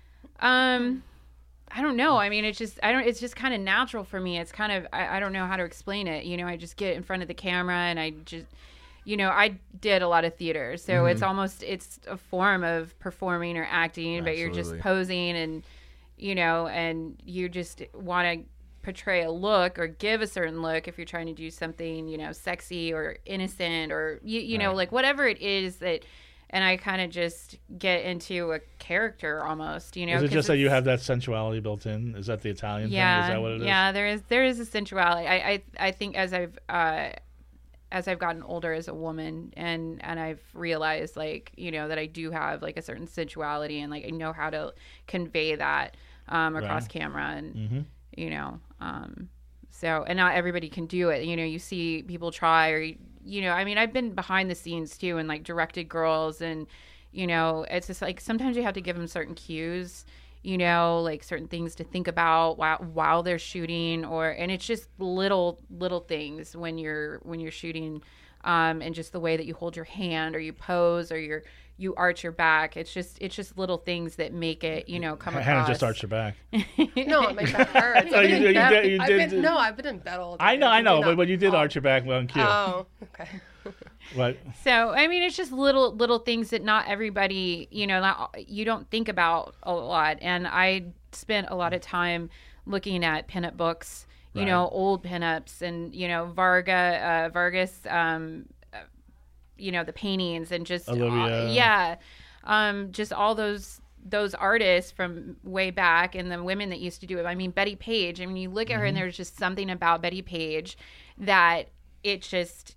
Speaker 4: Um, I don't know. I mean, it's just I don't. It's just kind of natural for me. It's kind of I, I don't know how to explain it. You know, I just get in front of the camera and I just, you know, I did a lot of theater, so it's almost it's a form of performing or acting, but you're just
Speaker 3: Absolutely.
Speaker 4: posing and, you know, and you just want to portray a look or give a certain look if you're trying to do something, you know, sexy or innocent or you you know
Speaker 1: Right.
Speaker 4: like whatever it is that and I kind of just get into a character almost, you know.
Speaker 1: Is it
Speaker 4: 'cause
Speaker 1: just that you
Speaker 4: it's-
Speaker 1: have that sensuality built in? Is that the Italian
Speaker 4: yeah,
Speaker 1: thing? Is that what it is?
Speaker 4: Yeah, there is there is a sensuality. I I, I think as I've uh, as I've gotten older as a woman, and and I've realized, like, you know, that I do have like a certain sensuality, and like I know how to convey that um, across
Speaker 1: Right.
Speaker 4: camera, and
Speaker 1: Mm-hmm.
Speaker 4: you know, um, so and not everybody can do it. You know, you see people try, or you know, I mean, I've been behind the scenes too, and like directed girls, and you know, it's just like sometimes you have to give them certain cues, you know, like certain things to think about while while they're shooting, or and it's just little little things when you're when you're shooting, um, and just the way that you hold your hand, or you pose, or you're you arch your back. It's just it's just little things that make it, you know, come
Speaker 1: Hannah
Speaker 4: across.
Speaker 1: just arched her back.
Speaker 2: No, my back hurts.
Speaker 1: No,
Speaker 2: I've
Speaker 1: you
Speaker 2: been
Speaker 1: did-
Speaker 2: in
Speaker 1: you
Speaker 2: bed-
Speaker 1: did- you
Speaker 2: I've
Speaker 1: did-
Speaker 2: been- No, I've been in bed all day.
Speaker 1: I know, I know,
Speaker 2: You
Speaker 1: but, but you did
Speaker 2: oh.
Speaker 1: arch your back on cue.
Speaker 2: Oh, okay.
Speaker 1: But
Speaker 4: So I mean, it's just little little things that not everybody, you know, not, you don't think about a lot. And I spent a lot of time looking at pinup books, you
Speaker 1: Right.
Speaker 4: know, old pinups, and you know, Varga, uh, Vargas, um, uh, you know, the paintings, and just
Speaker 1: Olivia.
Speaker 4: uh, yeah, um, just all those those artists from way back, and the women that used to do it. I mean, Betty Page. I mean, you look at her, and there's just something about Betty Page that it just.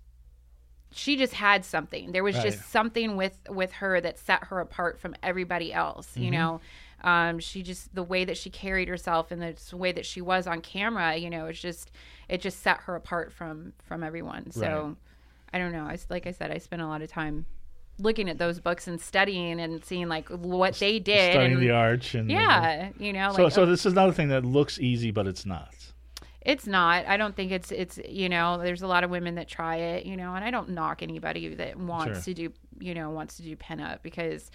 Speaker 4: She just had something. There was
Speaker 1: Right.
Speaker 4: just something with with her that set her apart from everybody else. You
Speaker 1: Mm-hmm.
Speaker 4: know, um, she just the way that she carried herself, and the way that she was on camera. You know, it's just it just set her apart from from everyone. So
Speaker 1: Right.
Speaker 4: I don't know. I s- like I said, I spent a lot of time looking at those books and studying and seeing like what they did.
Speaker 1: studying
Speaker 4: and,
Speaker 1: the arch and
Speaker 4: yeah, you know,
Speaker 1: So
Speaker 4: like,
Speaker 1: so this is another thing that looks easy, but it's not.
Speaker 4: it's not. I don't think it's it's you know, there's a lot of women that try it, you know, and I don't knock anybody that wants
Speaker 1: Sure.
Speaker 4: to do, you know, wants to do pinup, because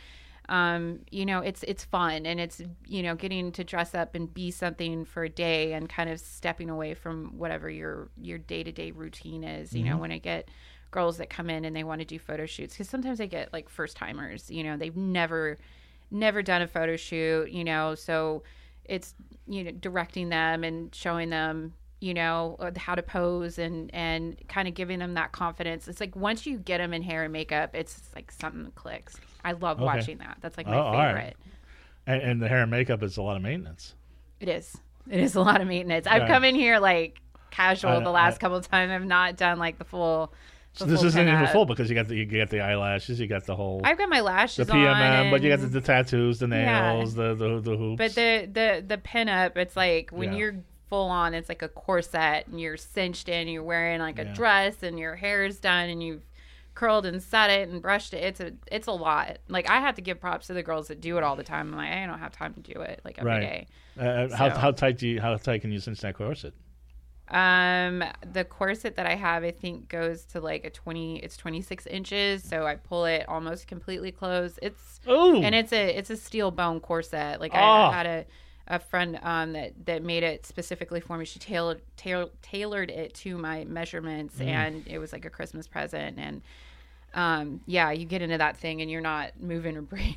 Speaker 4: um, you know, it's it's fun, and it's, you know, getting to dress up and be something for a day, and kind of stepping away from whatever your your day-to-day routine is. You know, when I get girls that come in and they want to do photo shoots, because sometimes I get like first timers, you know, they've never never done a photo shoot, you know, so it's, you know, directing them and showing them, you know, how to pose, and and kind of giving them that confidence. It's like once you get them in hair and makeup, it's like something clicks. I love
Speaker 1: Okay.
Speaker 4: watching that. That's like my
Speaker 1: Oh, all right.
Speaker 4: favorite.
Speaker 1: And, and the hair and makeup is a lot of maintenance.
Speaker 4: It is. It is a lot of maintenance. I've
Speaker 1: Right.
Speaker 4: come in here like casual
Speaker 1: I-
Speaker 4: the last
Speaker 1: I-
Speaker 4: couple of times. I've not done like the full.
Speaker 1: So
Speaker 4: the
Speaker 1: this
Speaker 4: full
Speaker 1: isn't even
Speaker 4: pinup.
Speaker 1: full because you got the you get the eyelashes, you got the whole
Speaker 4: I've got my
Speaker 1: the
Speaker 4: lashes
Speaker 1: P M
Speaker 4: on,
Speaker 1: M, but you got the,
Speaker 4: and-
Speaker 1: the tattoos, the
Speaker 4: Yeah.
Speaker 1: nails, the, the the hoops.
Speaker 4: But the the the pinup, it's like when
Speaker 1: Yeah.
Speaker 4: you're full on, it's like a corset, and you're cinched in, you're wearing like a
Speaker 1: Yeah.
Speaker 4: dress, and your hair's done, and you've curled and set it and brushed it. It's a it's a lot. Like I have to give props to the girls that do it all the time. I'm like, I don't have time to do it like every
Speaker 1: Right.
Speaker 4: day.
Speaker 1: uh, how
Speaker 4: so-
Speaker 1: how tight do you how tight can you cinch that corset?
Speaker 4: Um, the corset that I have, I think, goes to like a twenty. It's twenty-six inches, so I pull it almost completely closed. It's
Speaker 1: Oh,
Speaker 4: and it's a it's a steel bone corset. Like
Speaker 1: Oh.
Speaker 4: I had a a friend um that that made it specifically for me. She tailored tail, tailored it to my measurements,
Speaker 1: Mm.
Speaker 4: and it was like a Christmas present. And um yeah, you get into that thing and you're not moving or breathing.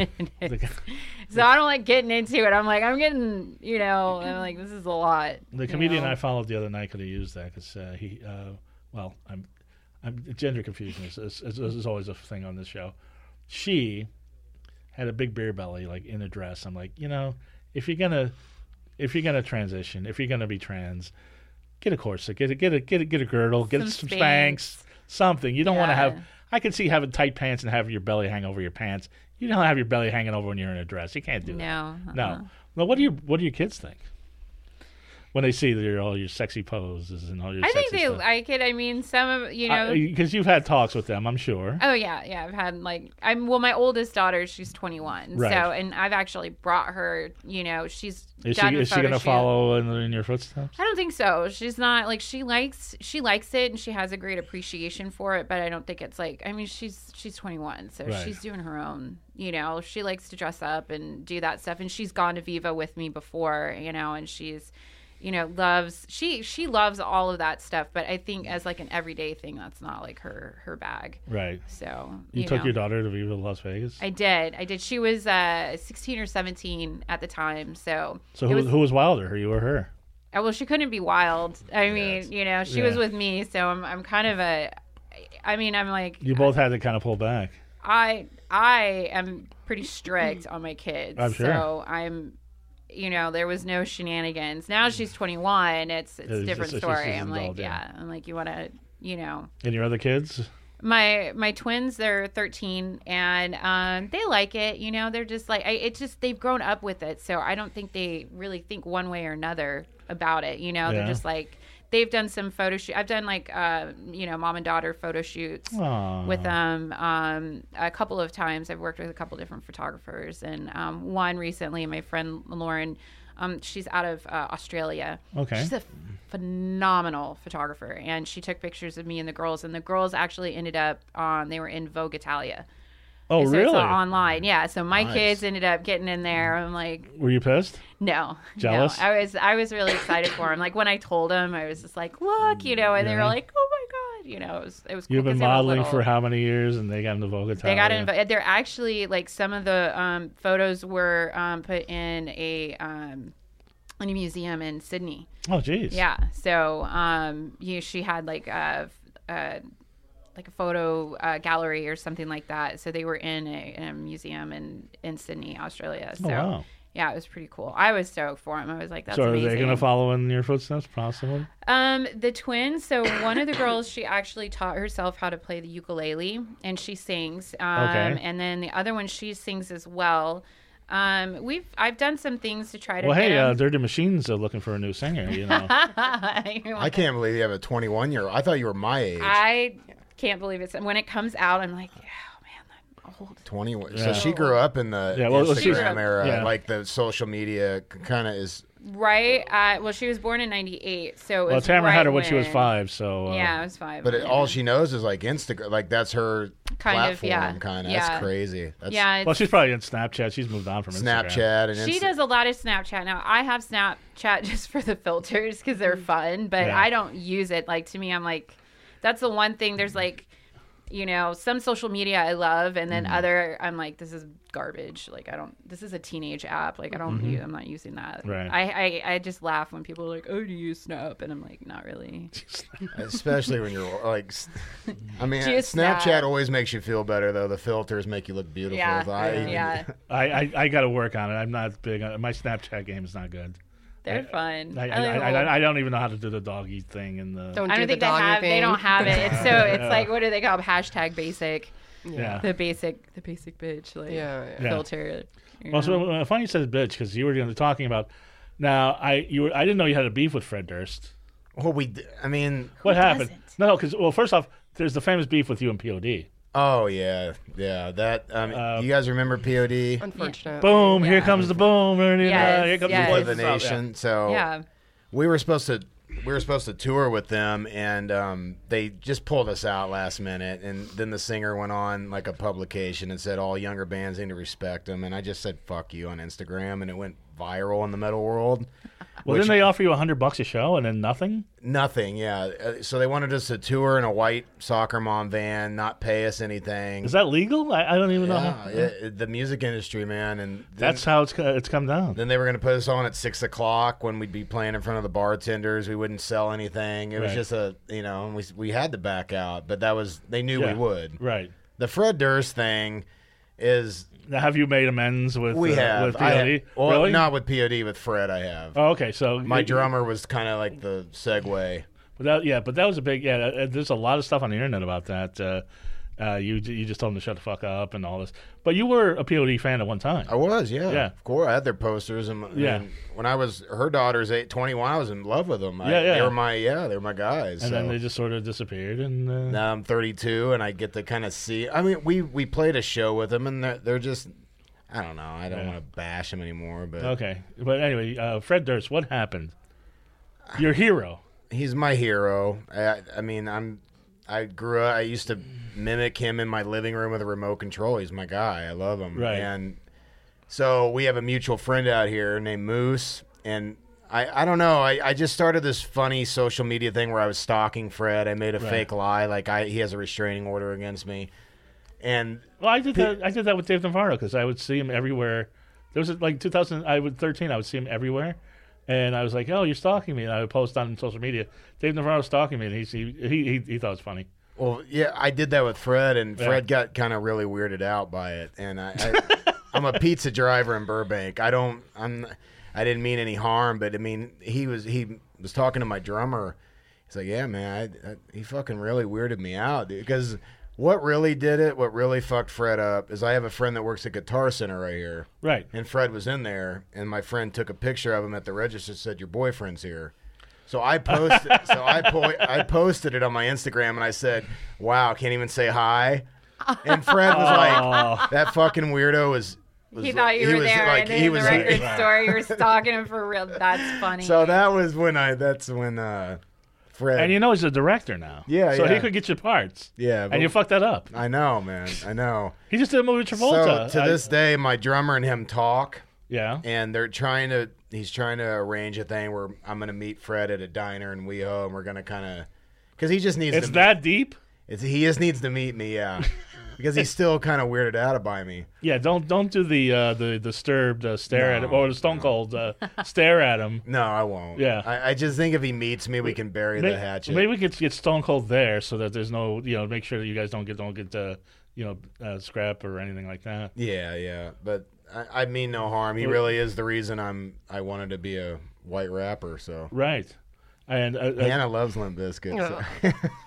Speaker 4: So I don't like getting into it. I'm like, I'm getting, you know, I'm like, this is a lot.
Speaker 1: the
Speaker 4: you
Speaker 1: comedian
Speaker 4: know?
Speaker 1: I followed the other night could have used that because uh, he, uh, well, I'm, I'm gender confusion is, is, is, is always a thing on this show. She had a big beer belly, like in a dress. I'm like, you know, if you're gonna, if you're gonna transition, if you're gonna be trans, get a corset, get a get a get a get a girdle, get
Speaker 4: Some
Speaker 1: some,
Speaker 4: Spanx.
Speaker 1: Spanx, something. You don't want to
Speaker 4: Yeah.
Speaker 1: have. I can see having tight pants and having your belly hang over your pants. You don't have your belly hanging over when you're in a dress. You can't do that.
Speaker 4: No. uh-uh.
Speaker 1: No. Well, what do you what do your kids think when they see your all your sexy poses and all your?
Speaker 4: I think
Speaker 1: sexy
Speaker 4: they
Speaker 1: stuff?
Speaker 4: like it. I mean, some of, you know.
Speaker 1: Because you've had talks with them, I'm sure.
Speaker 4: Oh yeah, yeah. I've had like I'm well. My oldest daughter, she's twenty-one.
Speaker 1: Right.
Speaker 4: So, and I've actually brought her. You know, she's
Speaker 1: Is she
Speaker 4: done a
Speaker 1: is she
Speaker 4: photo
Speaker 1: gonna
Speaker 4: shoot.
Speaker 1: follow in, in your footsteps?
Speaker 4: I don't think so. She's not like she likes she likes it, and she has a great appreciation for it. But I don't think it's like. I mean, she's she's twenty-one, so
Speaker 1: Right.
Speaker 4: she's doing her own. You know, she likes to dress up and do that stuff, and she's gone to Viva with me before. You know, and she's. You know, loves she she loves all of that stuff, but I think as like an everyday thing, that's not like her her bag.
Speaker 1: Right.
Speaker 4: So
Speaker 1: You,
Speaker 4: you
Speaker 1: took
Speaker 4: know.
Speaker 1: your daughter to Viva Las Vegas.
Speaker 4: I did. I did. She was uh, sixteen or seventeen at the time. So,
Speaker 1: so
Speaker 4: it
Speaker 1: who
Speaker 4: was,
Speaker 1: was, who was wilder, her, you or her?
Speaker 4: uh, well, she couldn't be wild. I mean, you know, she was
Speaker 1: Yeah.
Speaker 4: with me. So I'm, I'm kind of a, I mean, I'm like,
Speaker 1: You both had to kind of pull back.
Speaker 4: I I am pretty strict on my kids.
Speaker 1: I'm sure.
Speaker 4: So I'm, you know, there was no shenanigans. Now she's twenty-one. It's it's a
Speaker 1: It's-
Speaker 4: different
Speaker 1: it's- it's-
Speaker 4: story.
Speaker 1: it's
Speaker 4: I'm like,
Speaker 1: adult,
Speaker 4: yeah.
Speaker 1: yeah.
Speaker 4: I'm like, you want to, you know.
Speaker 1: And your other kids?
Speaker 4: My my twins, they're thirteen, and um, they like it. You know, they're just like, I, it's just they've grown up with it. So I don't think they really think one way or another about it. You know,
Speaker 1: Yeah.
Speaker 4: they're just like, they've done some photo shoot. I've done like, uh, you know, mom and daughter photo shoots
Speaker 1: Aw.
Speaker 4: with them um, a couple of times. I've worked with a couple different photographers, and um, one recently, my friend Lauren. Um, she's out of uh, Australia.
Speaker 1: Okay.
Speaker 4: She's a phenomenal photographer, and she took pictures of me and the girls. And the girls actually ended up on. They were in Vogue Italia.
Speaker 1: Oh,
Speaker 4: so
Speaker 1: really?
Speaker 4: It's all online, yeah. So my
Speaker 3: Nice.
Speaker 4: kids ended up getting in there. I'm like,
Speaker 1: Were you pissed?
Speaker 4: no,
Speaker 1: Jealous?
Speaker 4: No. I was, I was really excited for them. Like when I told them, I was just like, look, you know, and they were
Speaker 1: Yeah.
Speaker 4: like, oh my god, you know, it was, it was. Cool
Speaker 1: You've been
Speaker 4: 'cause they were
Speaker 1: modeling
Speaker 4: little.
Speaker 1: for how many years, and they got into Vogue
Speaker 4: They got
Speaker 1: Italia?
Speaker 4: invited. They're actually like some of the um, photos were um, put in a um, in a museum in Sydney.
Speaker 1: Oh, jeez.
Speaker 4: Yeah. So um, you, she had like a, a like a photo uh, gallery or something like that. So they were in a, in a museum in in Sydney, Australia. So
Speaker 1: Oh, wow.
Speaker 4: yeah, it was pretty cool. I was stoked for them. I was like, that's
Speaker 1: So are
Speaker 4: amazing.
Speaker 1: they going to follow in your footsteps, possibly?
Speaker 4: Um, the twins. So one of the girls, she actually taught herself how to play the ukulele, and she sings. Um,
Speaker 1: Okay.
Speaker 4: And then the other one, she sings as well. Um, we've I've done some things to try to.
Speaker 1: Well, hey,
Speaker 4: get
Speaker 1: uh,
Speaker 4: 'em-
Speaker 1: Dirty Machines are looking for a new singer, you know.
Speaker 3: I can't believe you have a twenty-one year old. I thought you were my age.
Speaker 4: I can't believe it's when it comes out. I'm like, yeah, oh man, I'm old.
Speaker 3: twenty-one.
Speaker 1: Yeah.
Speaker 3: So she grew up in the
Speaker 1: Yeah, well, she-
Speaker 3: Instagram era,
Speaker 1: Yeah.
Speaker 3: like the social media kind of is.
Speaker 4: Right. Uh, well, she was born in ninety-eight, so it
Speaker 1: Well,
Speaker 4: was
Speaker 1: Tamara
Speaker 4: right
Speaker 1: had her when she was
Speaker 4: when-
Speaker 1: five, so. Uh,
Speaker 4: Yeah, I was five.
Speaker 3: But it,
Speaker 4: yeah.
Speaker 3: all she knows is like Instagram. Like that's her
Speaker 4: Kind of,
Speaker 3: platform.
Speaker 4: yeah.
Speaker 3: Kind of.
Speaker 4: Yeah.
Speaker 3: That's crazy. That's
Speaker 4: yeah. It's,
Speaker 1: Well, she's probably in Snapchat. She's moved on from Instagram.
Speaker 3: Snapchat and
Speaker 4: She
Speaker 3: Insta-
Speaker 4: does a lot of Snapchat now. I have Snapchat just for the filters because they're fun, but
Speaker 1: Yeah.
Speaker 4: I don't use it. Like to me, I'm like, that's the one thing. There's like, you know, some social media I love, and then other I'm like, this is garbage. Like I don't. This is a teenage app. Like I don't. Use, I'm not using that.
Speaker 1: Right.
Speaker 4: I, I I just laugh when people are like, oh, do you use Snap? And I'm like, not really.
Speaker 3: especially when you're like. s- I mean,
Speaker 4: Just
Speaker 3: Snapchat
Speaker 4: Snap.
Speaker 3: always makes you feel better though. The filters make you look beautiful.
Speaker 4: Yeah.
Speaker 3: I,
Speaker 4: Yeah.
Speaker 1: I, I, I got to work on it. I'm not big on my Snapchat game is not good.
Speaker 4: They're fun.
Speaker 1: I, I,
Speaker 4: like
Speaker 1: I,
Speaker 4: the whole-
Speaker 1: I, I don't even know how to do the doggy thing and the.
Speaker 2: Don't
Speaker 4: I
Speaker 2: do
Speaker 4: don't
Speaker 2: the
Speaker 4: think they
Speaker 2: doggy
Speaker 4: have. They
Speaker 2: thing.
Speaker 4: don't have it. It's so. It's like what do they call it? Hashtag basic.
Speaker 1: Yeah.
Speaker 4: The basic. The basic bitch. Like
Speaker 2: Yeah, yeah.
Speaker 1: Yeah.
Speaker 4: filter. you
Speaker 1: Well,
Speaker 4: know.
Speaker 1: so uh, funny you said bitch because you were gonna be talking about. Now I you were, I didn't know you had a beef with Fred Durst.
Speaker 3: well, we. d- I mean.
Speaker 1: What happened?
Speaker 4: doesn't?
Speaker 1: No, because well, first off, there's the famous beef with you and P O D.
Speaker 3: Oh yeah, yeah. That. Um,
Speaker 1: Uh,
Speaker 3: you guys remember P O D?
Speaker 2: Unfortunate.
Speaker 1: Boom! Here
Speaker 4: Yeah.
Speaker 1: comes the boom!
Speaker 4: Yes,
Speaker 1: here comes
Speaker 4: yes.
Speaker 1: the
Speaker 3: Blood of
Speaker 1: voice
Speaker 3: the
Speaker 1: out, yeah.
Speaker 3: Nation. So
Speaker 4: yeah.
Speaker 3: we were supposed to we were supposed to tour with them, and um, they just pulled us out last minute. And then the singer went on like a publication and said all younger bands need to respect them. And I just said fuck you on Instagram, and it went viral in the metal world.
Speaker 1: Well,
Speaker 3: Which-
Speaker 1: didn't they offer you a hundred bucks a show and then nothing?
Speaker 3: Nothing, yeah. Uh, So they wanted us to tour in a white soccer mom van, not pay us anything.
Speaker 1: Is that legal? I, I don't even know.
Speaker 3: yeah,
Speaker 1: how-
Speaker 3: it- the music industry, man, and then,
Speaker 1: That's how it's co- it's come down.
Speaker 3: then they were going to put us on at six o'clock when we'd be playing in front of the bartenders. We wouldn't sell anything. It was
Speaker 1: Right.
Speaker 3: just a, you know, we we had to back out, but that was they knew
Speaker 1: Yeah.
Speaker 3: we would.
Speaker 1: Right.
Speaker 3: The Fred Durst thing is
Speaker 1: Now, have you made amends with
Speaker 3: we
Speaker 1: uh,
Speaker 3: have
Speaker 1: with P
Speaker 3: I
Speaker 1: O D?
Speaker 3: have- well,
Speaker 1: really?
Speaker 3: not with P O D, with Fred. I have.
Speaker 1: Oh, okay. So
Speaker 3: My
Speaker 1: you-
Speaker 3: drummer was kind of like the segue.
Speaker 1: But that, yeah, but that was a big yeah. uh, There's a lot of stuff on the internet about that. Uh, uh, you you just told them to shut the fuck up and all this. But you were a P O D fan at one time.
Speaker 3: I was, yeah.
Speaker 1: Yeah.
Speaker 3: Of course, I had their posters, and,
Speaker 1: Yeah.
Speaker 3: and when I was her daughter's eight, twenty-one, I was in love with them. I,
Speaker 1: Yeah, yeah.
Speaker 3: They were my yeah, they were my guys.
Speaker 1: and
Speaker 3: so.
Speaker 1: then they just sort of disappeared. And uh,
Speaker 3: Now I'm thirty-two, and I get to kind of see. I mean, we we played a show with them, and they're, they're just. I don't know. I don't
Speaker 1: Yeah.
Speaker 3: want to bash them anymore, but
Speaker 1: okay, but anyway, uh, Fred Durst, what happened? Your hero.
Speaker 3: he's my hero. I, I mean, I'm. I grew up. I used to mimic him in my living room with a remote control. He's my guy. I love him.
Speaker 1: Right.
Speaker 3: And so we have a mutual friend out here named Moose, and I, I don't know. I, I just started this funny social media thing where I was stalking Fred. I made a
Speaker 1: Right.
Speaker 3: fake lie, like I he has a restraining order against me, and
Speaker 1: Well, I did that. I did that with Dave Navarro because I would see him everywhere. There was like two thousand. I would thirteen. I would see him everywhere, and I was like, "Oh, you're stalking me." And I would post on social media, "Dave Navarro's stalking me," and he he he, he thought it was funny.
Speaker 3: Well, yeah, I did that with Fred, and
Speaker 1: Yeah.
Speaker 3: Fred got kind of really weirded out by it. And I, I I'm a pizza driver in Burbank. I don't. I'm. I didn't mean any harm, but I mean he was he was talking to my drummer. He's like, "Yeah, man, I, I, he fucking really weirded me out, dude." Because what really did it, what really fucked Fred up, is I have a friend that works at Guitar Center right here,
Speaker 1: Right.
Speaker 3: and Fred was in there, and my friend took a picture of him at the register, and said, "Your boyfriend's here." So I posted, so I po- I posted it on my Instagram, and I said, "Wow, can't even say hi." And Fred was like, "That fucking weirdo was." was
Speaker 4: He thought you
Speaker 3: he
Speaker 4: were
Speaker 3: was
Speaker 4: there,
Speaker 3: like,
Speaker 4: and then
Speaker 3: he
Speaker 4: in the
Speaker 3: was
Speaker 4: record store, you were stalking him for real. That's funny.
Speaker 3: So that was when I. That's when uh, Fred.
Speaker 1: And you know he's a director now.
Speaker 3: Yeah,
Speaker 1: So
Speaker 3: yeah.
Speaker 1: he could get you parts.
Speaker 3: yeah, but
Speaker 1: And you fucked that up.
Speaker 3: I know, man. I know.
Speaker 1: He just did a movie with Travolta.
Speaker 3: So to
Speaker 1: I-
Speaker 3: this day, my drummer and him talk,
Speaker 1: Yeah.
Speaker 3: and they're trying to. He's trying to arrange a thing where I'm going to meet Fred at a diner in WeHo, and we're going to kind of, because he just needs.
Speaker 1: It's
Speaker 3: to
Speaker 1: that deep?
Speaker 3: It's, he just needs to meet me, yeah, because he's still kind of weirded out by me.
Speaker 1: Yeah, don't don't do the uh, the disturbed uh, stare
Speaker 3: No,
Speaker 1: at him or the Stone Cold uh, stare at him.
Speaker 3: No, I won't.
Speaker 1: Yeah.
Speaker 3: I, I just think if he meets me, we can bury
Speaker 1: May-
Speaker 3: the hatchet.
Speaker 1: Maybe we could get Stone Cold there so that there's no, you know, make sure that you guys don't get don't get uh, you know uh, scrap or anything like that.
Speaker 3: Yeah, yeah, but I, I mean no harm. He really is the reason I'm. I wanted to be a white rapper. So
Speaker 1: Right. And uh, uh,
Speaker 3: Hannah loves Limp Bizkit. So.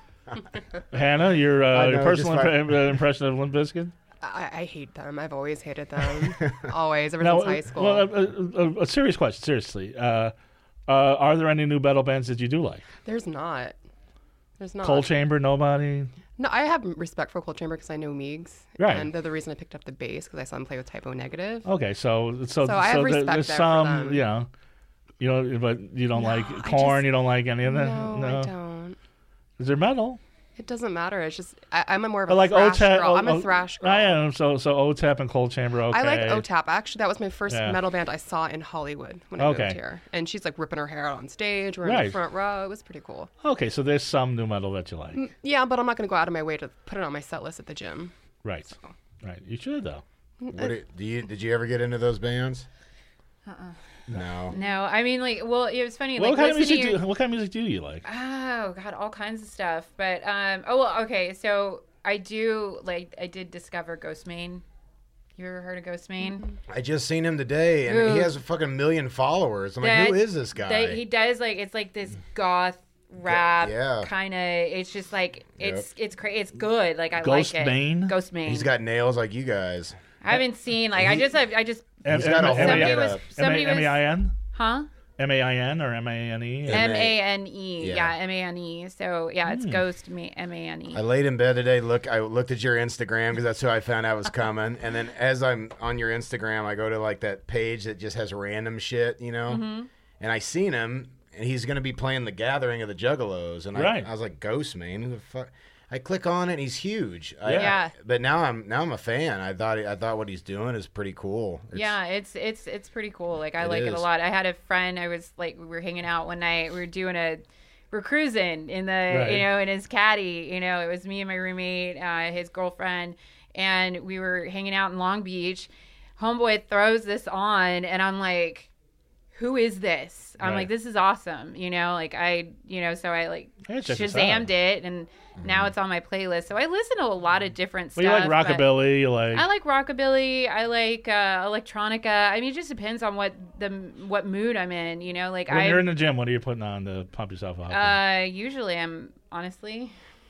Speaker 1: Hannah, your, uh,
Speaker 3: I know,
Speaker 1: your personal
Speaker 3: just
Speaker 1: imp- uh, impression of Limp Bizkit?
Speaker 2: I, I hate them. I've always hated them. always, ever
Speaker 1: Now,
Speaker 2: since high school.
Speaker 1: well, a, a, a serious question. Seriously, uh, uh, are there any new metal bands that you do like?
Speaker 2: There's not. There's not.
Speaker 1: Cold Chamber, nobody.
Speaker 2: No, I have respect for Cold Chamber because I know Meigs.
Speaker 1: Right.
Speaker 2: And they're the reason I picked up the bass because I saw them play with Typo Negative.
Speaker 1: Okay, so so
Speaker 2: So I have
Speaker 1: there-
Speaker 2: respect
Speaker 1: there's
Speaker 2: there for
Speaker 1: some,
Speaker 2: them.
Speaker 1: you know, you know, but you don't
Speaker 2: No,
Speaker 1: like
Speaker 2: I
Speaker 1: Corn.
Speaker 2: just-
Speaker 1: You don't like any of that.
Speaker 2: No, I don't.
Speaker 1: Is there metal?
Speaker 2: It doesn't matter. It's just I, I'm a more of a
Speaker 1: But like
Speaker 2: thrash
Speaker 1: O T A P.
Speaker 2: girl. I'm a thrash girl.
Speaker 1: I am. So so O T A P and Cold Chamber. Okay.
Speaker 2: I like O T A P. Actually, that was my first
Speaker 1: Yeah.
Speaker 2: metal band I saw in Hollywood when I
Speaker 1: Okay.
Speaker 2: moved here. And she's like ripping her hair out on stage. We're in
Speaker 1: Right.
Speaker 2: the front row. It was pretty cool.
Speaker 1: Okay, so there's some new metal that you like.
Speaker 2: Yeah, but I'm not going to go out of my way to put it on my set list at the gym.
Speaker 1: Right. Right. You should though.
Speaker 3: What do, do you? Did you ever get into those bands? Uh-uh. No.
Speaker 4: no, I mean, like, well, it was funny.
Speaker 1: What
Speaker 4: like,
Speaker 1: kind of
Speaker 4: listening
Speaker 1: music?
Speaker 4: to your-
Speaker 1: Do, what kind of music do you like?
Speaker 4: Oh God, all kinds of stuff. But um, oh well, okay. So I do like I did discover Ghostmane. You ever heard of Ghostmane?
Speaker 3: I just seen him today, and
Speaker 4: Ooh.
Speaker 3: he has a fucking million followers. I'm like,
Speaker 4: That-
Speaker 3: who is this guy?
Speaker 4: That he does like it's like this goth rap
Speaker 3: Yeah.
Speaker 4: kind of. It's just like it's it's cra- it's good. Like I
Speaker 1: Ghost
Speaker 4: like it.
Speaker 1: Mane?
Speaker 4: Ghostmane.
Speaker 3: He's got nails like you guys.
Speaker 4: I haven't seen like I just I, I just
Speaker 1: M-
Speaker 3: He's got a
Speaker 1: M-
Speaker 3: whole
Speaker 1: M-
Speaker 4: somebody
Speaker 3: get
Speaker 4: was
Speaker 3: up.
Speaker 4: somebody
Speaker 1: M A
Speaker 4: was
Speaker 1: I N?
Speaker 4: huh.
Speaker 1: M A I N or M A N E?
Speaker 3: M-
Speaker 4: M A N E.
Speaker 3: Yeah.
Speaker 4: Yeah, M A N E. So yeah, it's Ghost me M A N E.
Speaker 3: I laid in bed today. Look, I looked at your Instagram because that's who I found out was coming. And then as I'm on your Instagram, I go to like that page that just has random shit, you know.
Speaker 4: Mm-hmm.
Speaker 3: And I seen him, and he's gonna be playing the Gathering of the Juggalos. And
Speaker 1: Right.
Speaker 3: I, I was like, Ghost man, who the fuck? I click on it, and he's huge. I-
Speaker 4: Yeah.
Speaker 3: but now I'm now I'm a fan. I thought I thought what he's doing is pretty cool. It's-
Speaker 4: Yeah, it's it's it's pretty cool. Like I
Speaker 3: It
Speaker 4: like it a
Speaker 3: is.
Speaker 4: lot. I had a friend. I was like, we were hanging out one night. We were doing a, we're cruising in the,
Speaker 1: Right.
Speaker 4: you know, in his caddy. You know, it was me and my roommate, uh, his girlfriend, and we were hanging out in Long Beach. Homeboy throws this on, and I'm like, who is this? I'm
Speaker 1: Right.
Speaker 4: like, this is awesome. You know, like I, you know, so I like
Speaker 1: Yeah, check this
Speaker 4: Shazammed
Speaker 1: out.
Speaker 4: it, and now it's on my playlist. So I listen to a lot of different
Speaker 1: Well,
Speaker 4: stuff.
Speaker 1: you like
Speaker 4: but-
Speaker 1: rockabilly. You like.
Speaker 4: I like rockabilly. I like uh, electronica. I mean, it just depends on what the what mood I'm in. You know, like
Speaker 1: when
Speaker 4: I
Speaker 1: you're in the gym, what are you putting on to pump yourself up?
Speaker 4: uh, usually I'm honestly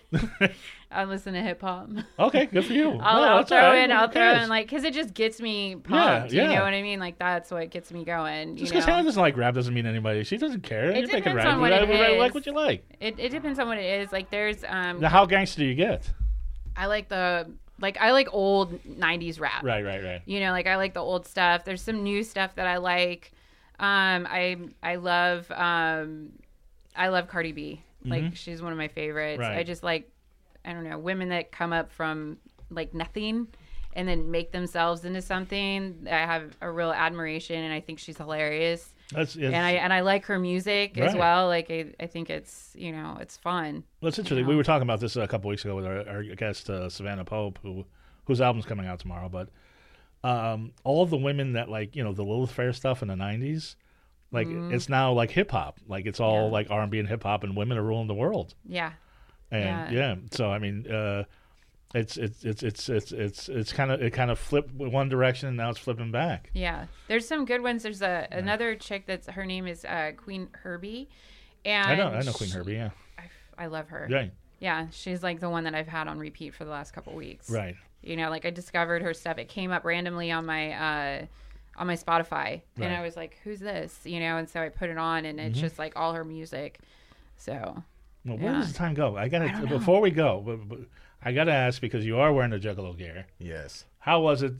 Speaker 4: I listen to hip hop.
Speaker 1: okay, good for you.
Speaker 4: I'll,
Speaker 1: No,
Speaker 4: I'll
Speaker 1: that's
Speaker 4: throw
Speaker 1: all right.
Speaker 4: in.
Speaker 1: Who
Speaker 4: I'll throw
Speaker 1: cares?
Speaker 4: in like because it just gets me pumped.
Speaker 1: Yeah,
Speaker 4: You
Speaker 1: yeah.
Speaker 4: know what I mean? Like that's what gets me going.
Speaker 1: Just
Speaker 4: you
Speaker 1: because
Speaker 4: know?
Speaker 1: Hannah doesn't like rap doesn't mean anybody. She doesn't care.
Speaker 4: It
Speaker 1: You're making
Speaker 4: depends
Speaker 1: rap.
Speaker 4: on what
Speaker 1: You
Speaker 4: it
Speaker 1: gotta- you like
Speaker 4: is.
Speaker 1: what you like.
Speaker 4: It it depends on what it is. Like there's um
Speaker 1: Now, how gangster do you get?
Speaker 4: I like the like I like old nineties rap.
Speaker 1: Right, right, right.
Speaker 4: You know, like I like the old stuff. There's some new stuff that I like. Um, I I love um, I love Cardi B. Like she's one of my favorites.
Speaker 1: Right.
Speaker 4: I just like I don't know women that come up from like nothing and then make themselves into something. I have a real admiration, and I think she's hilarious.
Speaker 1: That's it's,
Speaker 4: And I and I like her music as
Speaker 1: Right.
Speaker 4: well. Like I, I think it's you know it's fun.
Speaker 1: well, it's interesting. We were talking about this a couple weeks ago with our, our guest uh, Savannah Pope, who whose album's coming out tomorrow. But um, all of the women that like you know the Lilith Fair stuff in the nineties, like it's now like hip hop. Like it's all
Speaker 4: Yeah.
Speaker 1: like R and B and hip hop, and women are ruling the world.
Speaker 4: Yeah.
Speaker 1: And
Speaker 4: Yeah.
Speaker 1: yeah, so I mean, uh, it's it's it's it's it's it's it's kind of it kind of flipped one direction, and now it's flipping back.
Speaker 4: Yeah, there's some good ones. There's a another chick that's her name is uh, Queen Herbie, and
Speaker 1: I know, I know Queen
Speaker 4: she-
Speaker 1: Herbie. Yeah,
Speaker 4: I, I love her.
Speaker 1: right,
Speaker 4: Yeah, she's like the one that I've had on repeat for the last couple weeks.
Speaker 1: right.
Speaker 4: You know, like I discovered her stuff. It came up randomly on my uh, on my Spotify, and
Speaker 1: Right.
Speaker 4: I was like, "Who's this?" You know, and so I put it on, and it's just like all her music. So
Speaker 1: Well, where
Speaker 4: Yeah.
Speaker 1: does the time go? I got
Speaker 4: I
Speaker 1: to
Speaker 4: don't know.
Speaker 1: before we go. b- b- I got to ask because you are wearing the Juggalo gear.
Speaker 3: Yes.
Speaker 1: How was it?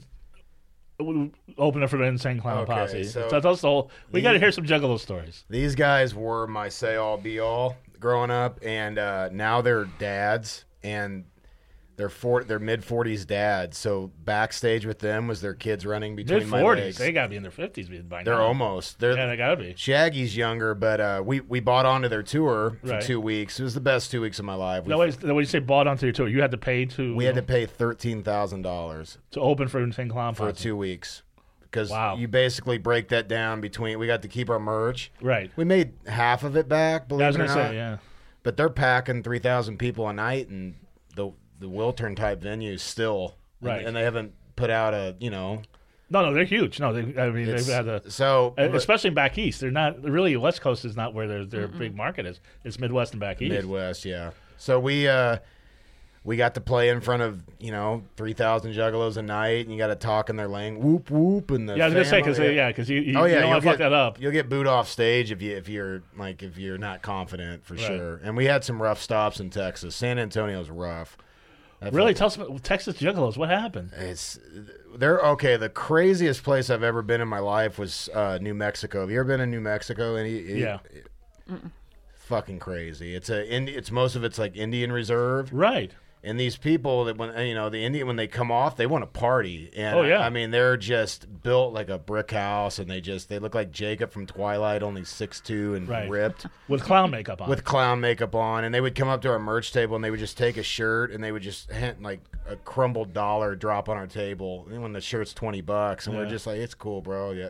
Speaker 1: w- Opening for the Insane Clown
Speaker 3: Okay,
Speaker 1: Posse.
Speaker 3: so
Speaker 1: So, that's the whole, we
Speaker 3: the-
Speaker 1: got to hear some Juggalo stories.
Speaker 3: These guys were my say all be all growing up, and uh, now they're dads, and they're for, they're mid forties dads. So backstage with them was their kids running between
Speaker 1: Mid
Speaker 3: my
Speaker 1: forties,
Speaker 3: legs.
Speaker 1: they got to be in their fifties by now.
Speaker 3: They're almost. They're
Speaker 1: Yeah, they got to be.
Speaker 3: Shaggy's younger, but uh, we we bought onto their tour for
Speaker 1: Right.
Speaker 3: two weeks. It was the best two weeks of my life. We,
Speaker 1: No, wait, when you say bought onto your tour, you had to pay to
Speaker 3: we had to pay thirteen thousand dollars
Speaker 1: to open for Insane Clown
Speaker 3: for
Speaker 1: Posse.
Speaker 3: two weeks because
Speaker 1: Wow.
Speaker 3: you basically break that down between. We got to keep our merch.
Speaker 1: Right.
Speaker 3: We made half of it back. Believe
Speaker 1: Yeah, I was
Speaker 3: it or
Speaker 1: gonna
Speaker 3: not.
Speaker 1: say, yeah.
Speaker 3: But they're packing three thousand people a night, and the the Wiltern type venues still. And-
Speaker 1: Right.
Speaker 3: And, they haven't put out a you know.
Speaker 1: No, no, they're huge. No, they, I mean,
Speaker 3: it's-
Speaker 1: they've had a.
Speaker 3: so
Speaker 1: Uh,
Speaker 3: but
Speaker 1: Especially back east, they're not really. West Coast is not where their their big market is. It's Midwest and back east.
Speaker 3: Midwest, yeah. So we uh we got to play in front of you know three thousand juggalos a night, and you got to talk in their language, whoop whoop, and the
Speaker 1: Yeah, I was gonna say because
Speaker 3: family-
Speaker 1: yeah, because you, you,
Speaker 3: Oh
Speaker 1: you
Speaker 3: yeah,
Speaker 1: don't
Speaker 3: you'll
Speaker 1: want to fuck
Speaker 3: get
Speaker 1: that up.
Speaker 3: You'll get booed off stage if you if you're like if you're not confident for
Speaker 1: Right.
Speaker 3: sure. And we had some rough stops in Texas. San Antonio's rough. That
Speaker 1: Really,
Speaker 3: fucking-
Speaker 1: tell us about Texas Juggalos. What happened?
Speaker 3: It's they're okay. The craziest place I've ever been in my life was uh, New Mexico. Have you ever been in New Mexico? Any,
Speaker 1: Yeah.
Speaker 3: fucking crazy. It's a Indi- it's most of it's like Indian reserve.
Speaker 1: Right.
Speaker 3: And these people that when you know the Indian when they come off, they want to party. And
Speaker 1: Oh, yeah.
Speaker 3: I mean they're just built like a brick house, and they just they look like Jacob from Twilight, only six two and
Speaker 1: Right.
Speaker 3: ripped
Speaker 1: With clown makeup on.
Speaker 3: with clown makeup on. And they would come up to our merch table, and they would just take a shirt, and they would just hint like a crumbled dollar drop on our table. And when the shirt's twenty bucks, and we're
Speaker 1: Yeah.
Speaker 3: just like, it's cool, bro. Yeah.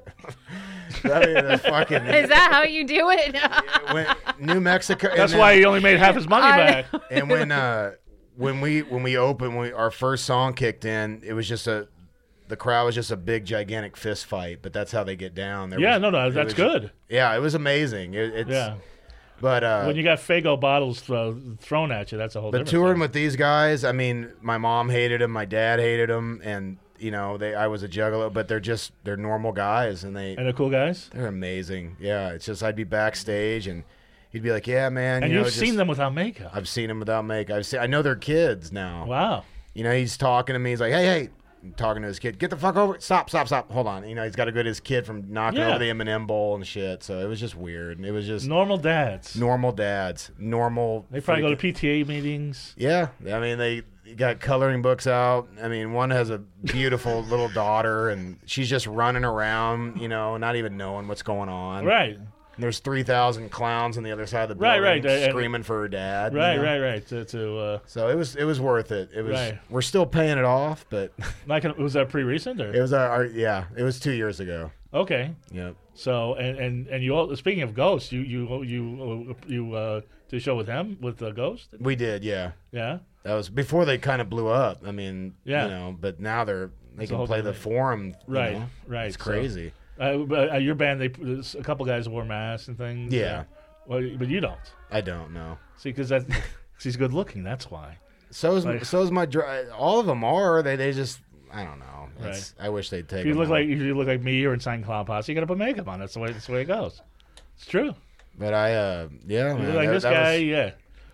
Speaker 3: I mean, the fucking
Speaker 4: is that how you do it?
Speaker 3: when, New Mexico. and
Speaker 1: That's
Speaker 3: then-
Speaker 1: why he only made half his money
Speaker 4: I
Speaker 1: back.
Speaker 3: and when uh when we when we opened when we, our first song kicked in, it was just a the crowd was just a big gigantic fist fight, but that's how they get down. There
Speaker 1: Yeah,
Speaker 3: was-
Speaker 1: no, no,
Speaker 3: it
Speaker 1: that's
Speaker 3: was-
Speaker 1: good.
Speaker 3: Yeah, it was amazing. It, it's
Speaker 1: Yeah.
Speaker 3: but uh
Speaker 1: When you got Fago bottles throw, thrown at you, that's a whole
Speaker 3: but
Speaker 1: different
Speaker 3: touring
Speaker 1: thing.
Speaker 3: with these guys, I mean, my mom hated them, my dad hated them, and you know, they I was a juggalo, but they're just they're normal guys, and they
Speaker 1: And the cool guys?
Speaker 3: they're amazing. Yeah, it's just I'd be backstage and he'd be like, "Yeah, man,"
Speaker 1: And
Speaker 3: you know,
Speaker 1: you've
Speaker 3: just-
Speaker 1: seen them without makeup.
Speaker 3: I've seen them without makeup. I've seen, I know they're kids now.
Speaker 1: Wow.
Speaker 3: You know, he's talking to me. He's like, "Hey, hey," I'm talking to his kid. "Get the fuck over! Stop, stop, stop! Hold on." You know, he's got to get his kid from knocking
Speaker 1: Yeah.
Speaker 3: over the M and M bowl and shit. So it was just weird. And it was just
Speaker 1: Normal dads.
Speaker 3: normal dads, normal.
Speaker 1: They probably go to
Speaker 3: freaking-
Speaker 1: P T A meetings.
Speaker 3: Yeah, I mean they got coloring books out. I mean, one has a beautiful little daughter, and she's just running around. You know, not even knowing what's going on.
Speaker 1: Right.
Speaker 3: There's three thousand clowns on the other side of the
Speaker 1: Right,
Speaker 3: building,
Speaker 1: right, and-
Speaker 3: screaming for her dad. you
Speaker 1: Right,
Speaker 3: know?
Speaker 1: right, right. To, to uh,
Speaker 3: So it was it was worth it. It was.
Speaker 1: Right.
Speaker 3: We're still paying it off, but
Speaker 1: like, was that pretty recent or?
Speaker 3: it was our, our yeah. It was two years ago.
Speaker 1: Okay.
Speaker 3: Yep.
Speaker 1: So and and and you all speaking of Ghost, you you you you uh, did a show with him with the Ghost.
Speaker 3: We did, yeah.
Speaker 1: Yeah.
Speaker 3: That was before they kind of blew up. I mean,
Speaker 1: Yeah.
Speaker 3: you know, but now they're they
Speaker 1: It's a
Speaker 3: can
Speaker 1: whole
Speaker 3: play the
Speaker 1: different-
Speaker 3: forum. you
Speaker 1: Right.
Speaker 3: know.
Speaker 1: Right.
Speaker 3: It's
Speaker 1: So,
Speaker 3: crazy.
Speaker 1: uh, but, uh, your band, they there's a couple guys wore masks and things.
Speaker 3: Yeah.
Speaker 1: Uh, well, but you don't.
Speaker 3: I don't know.
Speaker 1: See, because that 'cause he's good looking. That's why.
Speaker 3: So is
Speaker 1: Like-
Speaker 3: so is my dri- all of them are they they just I don't know. It's, I wish they'd take.
Speaker 1: If you
Speaker 3: them
Speaker 1: look
Speaker 3: out.
Speaker 1: like if you look like me or Insane Clown Posse, you got to put makeup on. That's the way. That's the way it goes. It's true.
Speaker 3: But I uh yeah
Speaker 1: You
Speaker 3: man,
Speaker 1: look like
Speaker 3: that-
Speaker 1: this
Speaker 3: that
Speaker 1: guy,
Speaker 3: was-
Speaker 1: yeah,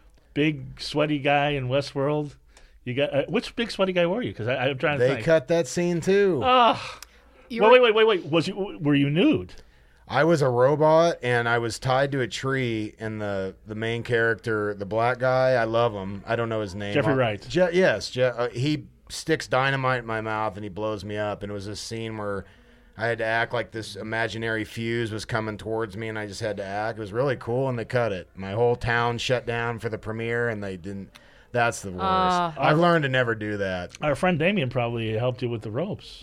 Speaker 1: big sweaty guy in Westworld. You got uh, which big sweaty guy were you? Because I'm trying to
Speaker 3: they
Speaker 1: think.
Speaker 3: cut that scene too.
Speaker 1: Oh,
Speaker 2: You
Speaker 1: wait,
Speaker 2: were-
Speaker 1: wait, wait, wait, wait. Was you were you nude?
Speaker 3: I was a robot and I was tied to a tree, and the the main character, the black guy, I love him. I don't know his name.
Speaker 1: Jeffrey
Speaker 3: Uh,
Speaker 1: Wright.
Speaker 3: Je- yes, Je- uh, he sticks dynamite in my mouth and he blows me up. And it was this scene where I had to act like this imaginary fuse was coming towards me, and I just had to act. It was really cool, and they cut it. My whole town shut down for the premiere, and they didn't. That's the worst.
Speaker 4: Ah.
Speaker 3: I've learned to never do that.
Speaker 1: Our friend Damien probably helped you with the ropes.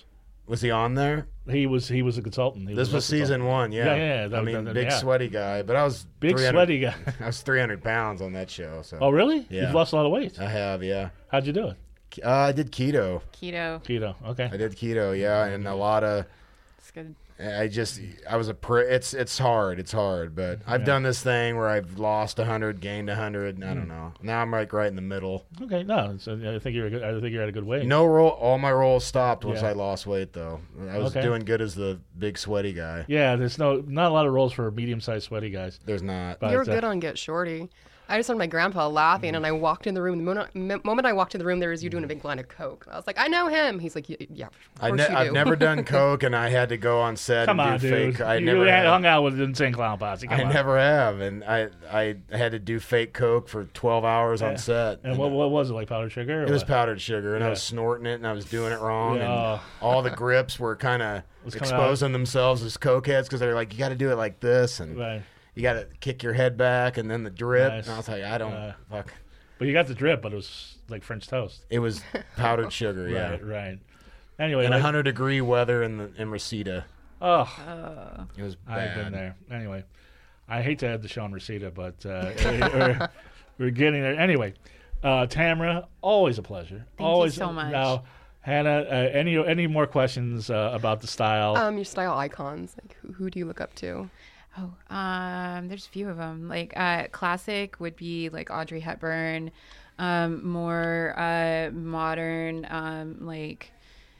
Speaker 3: Was he on there?
Speaker 1: He was he was a consultant. He
Speaker 3: This was
Speaker 1: a
Speaker 3: season
Speaker 1: consultant.
Speaker 3: one, yeah.
Speaker 1: Yeah, yeah, that-
Speaker 3: I mean,
Speaker 1: that-
Speaker 3: big
Speaker 1: yeah.
Speaker 3: sweaty guy, but I was
Speaker 1: Big
Speaker 3: three hundred
Speaker 1: sweaty guy.
Speaker 3: I was three hundred pounds on that show. So
Speaker 1: Oh, really?
Speaker 3: Yeah.
Speaker 1: You've lost a lot of weight.
Speaker 3: I have, yeah.
Speaker 1: How'd you do it?
Speaker 3: Uh, I did keto.
Speaker 4: Keto.
Speaker 1: Keto. Okay.
Speaker 3: I did keto, yeah, and a lot of.
Speaker 4: It's good.
Speaker 3: I just I was a pr- it's it's hard it's hard but I've
Speaker 1: Yeah.
Speaker 3: done this thing where I've lost a hundred, gained a hundred, and I
Speaker 1: Hmm.
Speaker 3: don't know. Now I'm like right in the middle.
Speaker 1: Okay. No, so I think you're a good, I think you're at a good weight.
Speaker 3: No roll, all my rolls stopped once
Speaker 1: Yeah.
Speaker 3: I lost weight though. I was
Speaker 1: Okay.
Speaker 3: doing good as the big sweaty guy.
Speaker 1: Yeah, there's no not a lot of roles for medium-sized sweaty guys.
Speaker 3: There's not.
Speaker 1: But,
Speaker 2: You were
Speaker 1: uh,
Speaker 2: good on Get Shorty. I just heard my grandpa laughing, and I walked in the room. The moment, m- moment I walked in the room, there was you doing a big line of coke. I was like, I know him. He's like, "Y- yeah, of
Speaker 3: I
Speaker 2: course
Speaker 3: ne-
Speaker 2: you
Speaker 3: I've
Speaker 2: do."
Speaker 3: never done coke, and I had to go on set
Speaker 1: Come
Speaker 3: and
Speaker 1: on,
Speaker 3: do
Speaker 1: dude.
Speaker 3: fake. I
Speaker 1: you
Speaker 3: never
Speaker 1: had
Speaker 3: have.
Speaker 1: hung out with the Insane Clown Posse. Come
Speaker 3: I
Speaker 1: on.
Speaker 3: never have, and I I had to do fake coke for twelve hours
Speaker 1: Yeah.
Speaker 3: on set.
Speaker 1: And what, what was it, like powdered sugar? Or
Speaker 3: It was
Speaker 1: what?
Speaker 3: powdered sugar, and I
Speaker 1: Yeah.
Speaker 3: was snorting it, and I was doing it wrong,
Speaker 1: Yeah.
Speaker 3: and all the grips were kind of
Speaker 1: Was coming
Speaker 3: exposing themselves as cokeheads because they're like, you got to do it like this, and
Speaker 1: Right.
Speaker 3: you got to kick your head back, and then the drip.
Speaker 1: Nice.
Speaker 3: And I was like, I don't
Speaker 1: Uh,
Speaker 3: fuck.
Speaker 1: But you got the drip, but it was like French toast.
Speaker 3: It was powdered sugar, yeah,
Speaker 1: Right, right. Anyway,
Speaker 3: in
Speaker 1: like-
Speaker 3: one hundred degree weather in the in Reseda.
Speaker 1: oh,
Speaker 4: Uh,
Speaker 3: It was
Speaker 1: I've
Speaker 3: bad.
Speaker 1: been there. Anyway, I hate to add the show on Reseda, but uh, we're, we're getting there. Anyway, uh, Tamara, always a pleasure.
Speaker 4: you
Speaker 1: always
Speaker 4: so much.
Speaker 1: Now, Hannah, uh, any any more questions uh, about the style?
Speaker 2: Um, your style icons. Like, who, who do you look up to?
Speaker 4: Oh, um, there's a few of them. Like uh, classic would be like Audrey Hepburn. Um, more uh, modern, um, like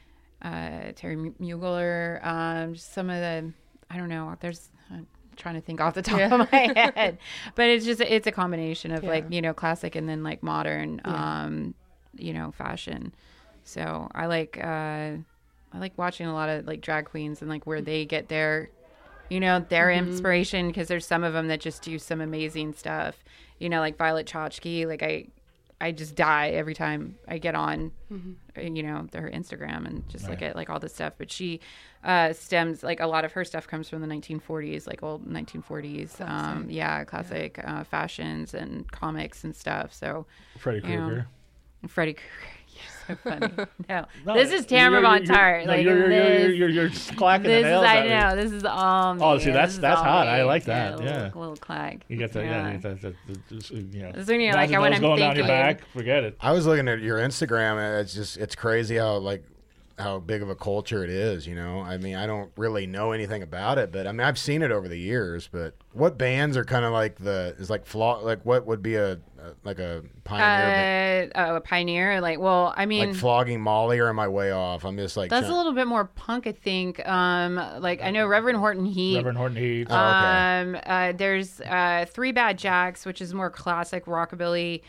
Speaker 4: uh, Terry M- Mugler. Um, just some of the, I don't know. There's. I'm trying to think off the top
Speaker 2: Yeah.
Speaker 4: of my head, but it's just it's a combination of
Speaker 2: Yeah.
Speaker 4: like you know classic and then like modern,
Speaker 2: Yeah.
Speaker 4: um, you know, fashion. So I like uh, I like watching a lot of like drag queens and like where they get their you know, their inspiration, because there's some of them that just do some amazing stuff. You know, like Violet Chachki. Like I, I just die every time I get on, uh, you know, their Instagram and just look
Speaker 1: Right.
Speaker 4: at like all this stuff. But she uh, stems like a lot of her stuff comes from the nineteen forties, like old nineteen forties. Um, yeah, classic Uh, fashions and comics and stuff. So
Speaker 1: Freddy
Speaker 4: you know,
Speaker 1: Krueger.
Speaker 4: Freddie Krueger. You're so funny. No,
Speaker 1: No,
Speaker 4: this is Tamara
Speaker 1: you're-
Speaker 4: Von
Speaker 1: you're-
Speaker 4: Tart.
Speaker 1: no,
Speaker 4: Like
Speaker 1: you're, you're,
Speaker 4: this.
Speaker 1: you're, you're, you're just clacking
Speaker 4: This
Speaker 1: the
Speaker 4: is,
Speaker 1: nails
Speaker 4: I
Speaker 1: out of it.
Speaker 4: know. This is all me.
Speaker 1: Oh, see, that's-
Speaker 4: This is
Speaker 1: that's
Speaker 4: all
Speaker 1: hot.
Speaker 4: me.
Speaker 1: I like that,
Speaker 4: Yeah, a
Speaker 1: yeah.
Speaker 4: little, little clack.
Speaker 1: You got the, yeah,
Speaker 4: Yeah.
Speaker 1: you got the, the, the, you know.
Speaker 4: This is when you're like,
Speaker 1: imagine
Speaker 4: when
Speaker 1: those
Speaker 4: I'm
Speaker 1: going down your
Speaker 4: thinking.
Speaker 1: back, forget it.
Speaker 3: I was looking at your Instagram, and it's just it's crazy how like how big of a culture it is. You know, I mean, I don't really know anything about it, but I mean, I've seen it over the years. But what bands are kind of like the is like flaw like what would be a, a like a pioneer band?
Speaker 4: Uh, oh, a pioneer. Like, well, I mean,
Speaker 3: Like Flogging Molly, or am I way off? I'm just like
Speaker 4: that's
Speaker 3: trying-
Speaker 4: a little bit more punk, I think. Um, like I know Reverend Horton Heat.
Speaker 1: Reverend Horton Heat.
Speaker 3: Oh, okay.
Speaker 4: Um, uh, there's uh, Three Bad Jacks, which is more classic rockabilly.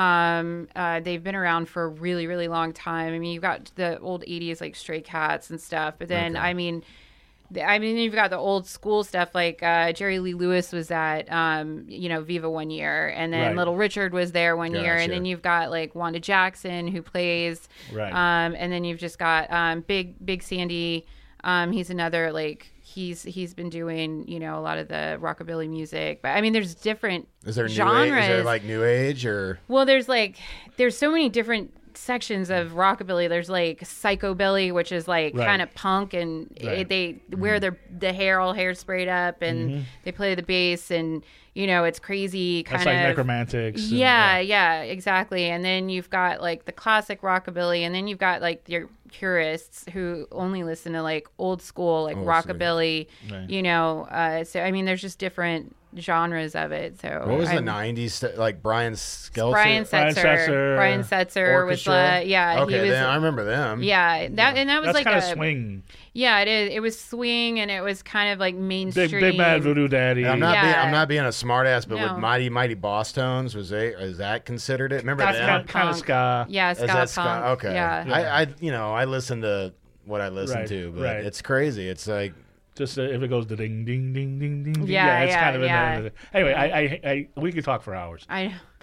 Speaker 4: Um, uh, they've been around for a really, really long time. I mean, you've got the old eighties like Stray Cats and stuff, but then
Speaker 3: Okay.
Speaker 4: I mean, the- I mean, you've got the old school stuff like uh, Jerry Lee Lewis was at um, you know Viva one year, and then
Speaker 1: Right.
Speaker 4: Little Richard was there one year, and
Speaker 3: Gotcha.
Speaker 4: then you've got like Wanda Jackson who plays,
Speaker 1: Right.
Speaker 4: um, and then you've just got um, Big Big Sandy. Um, he's another like he's he's been doing you know a lot of the rockabilly music, but I mean there's different
Speaker 3: Is there new
Speaker 4: genres.
Speaker 3: age, is there like new age or
Speaker 4: Well, there's like there's so many different sections of rockabilly. There's like psychobilly, which is like
Speaker 1: Right.
Speaker 4: kind of punk, and
Speaker 1: Right.
Speaker 4: it, they wear their the hair all hair sprayed up, and they play the bass, and you know it's crazy kind
Speaker 1: That's like
Speaker 4: of
Speaker 1: necromantics. and-
Speaker 4: yeah, yeah, exactly. And then you've got like the classic rockabilly, and then you've got like your purists who only listen to like old school like
Speaker 3: Oh, so-
Speaker 4: rockabilly.
Speaker 1: Right.
Speaker 4: You know, uh, so I mean, there's just different genres of it. So
Speaker 3: what was the
Speaker 4: I'm-
Speaker 3: nineties st- like Brian Skelter?
Speaker 4: Brian
Speaker 1: Brian
Speaker 4: Setzer.
Speaker 1: Setzer.
Speaker 4: Brian Setzer was
Speaker 3: Orchestra?
Speaker 4: uh, yeah,
Speaker 3: Okay,
Speaker 4: he was
Speaker 3: then I remember them.
Speaker 4: yeah, that and that was
Speaker 1: That's
Speaker 4: like
Speaker 1: kind
Speaker 4: a
Speaker 1: of swing.
Speaker 4: yeah, it is. It was swing, and it was kind of like mainstream.
Speaker 1: Big, big mad voodoo daddy.
Speaker 3: And I'm not being
Speaker 4: Yeah.
Speaker 3: I'm not being a smartass, but
Speaker 4: No.
Speaker 3: with Mighty Mighty Boss Tones, was they is that considered it? Remember
Speaker 4: That's
Speaker 3: them?
Speaker 4: kind
Speaker 1: kind of
Speaker 4: punk.
Speaker 1: ska.
Speaker 4: Yeah,
Speaker 3: Is
Speaker 4: ska
Speaker 3: that
Speaker 4: punk.
Speaker 3: ska? Okay.
Speaker 4: Yeah.
Speaker 3: I, I you know I listen to what I listen
Speaker 1: Right,
Speaker 3: to, but
Speaker 1: right.
Speaker 3: it's crazy. It's like
Speaker 1: Just uh, if it goes the ding, ding, ding, ding, ding, ding.
Speaker 4: Yeah,
Speaker 1: it's
Speaker 4: yeah,
Speaker 1: kind of in
Speaker 4: yeah.
Speaker 1: there. Anyway, I, I, I, we could talk for hours.
Speaker 4: I
Speaker 1: But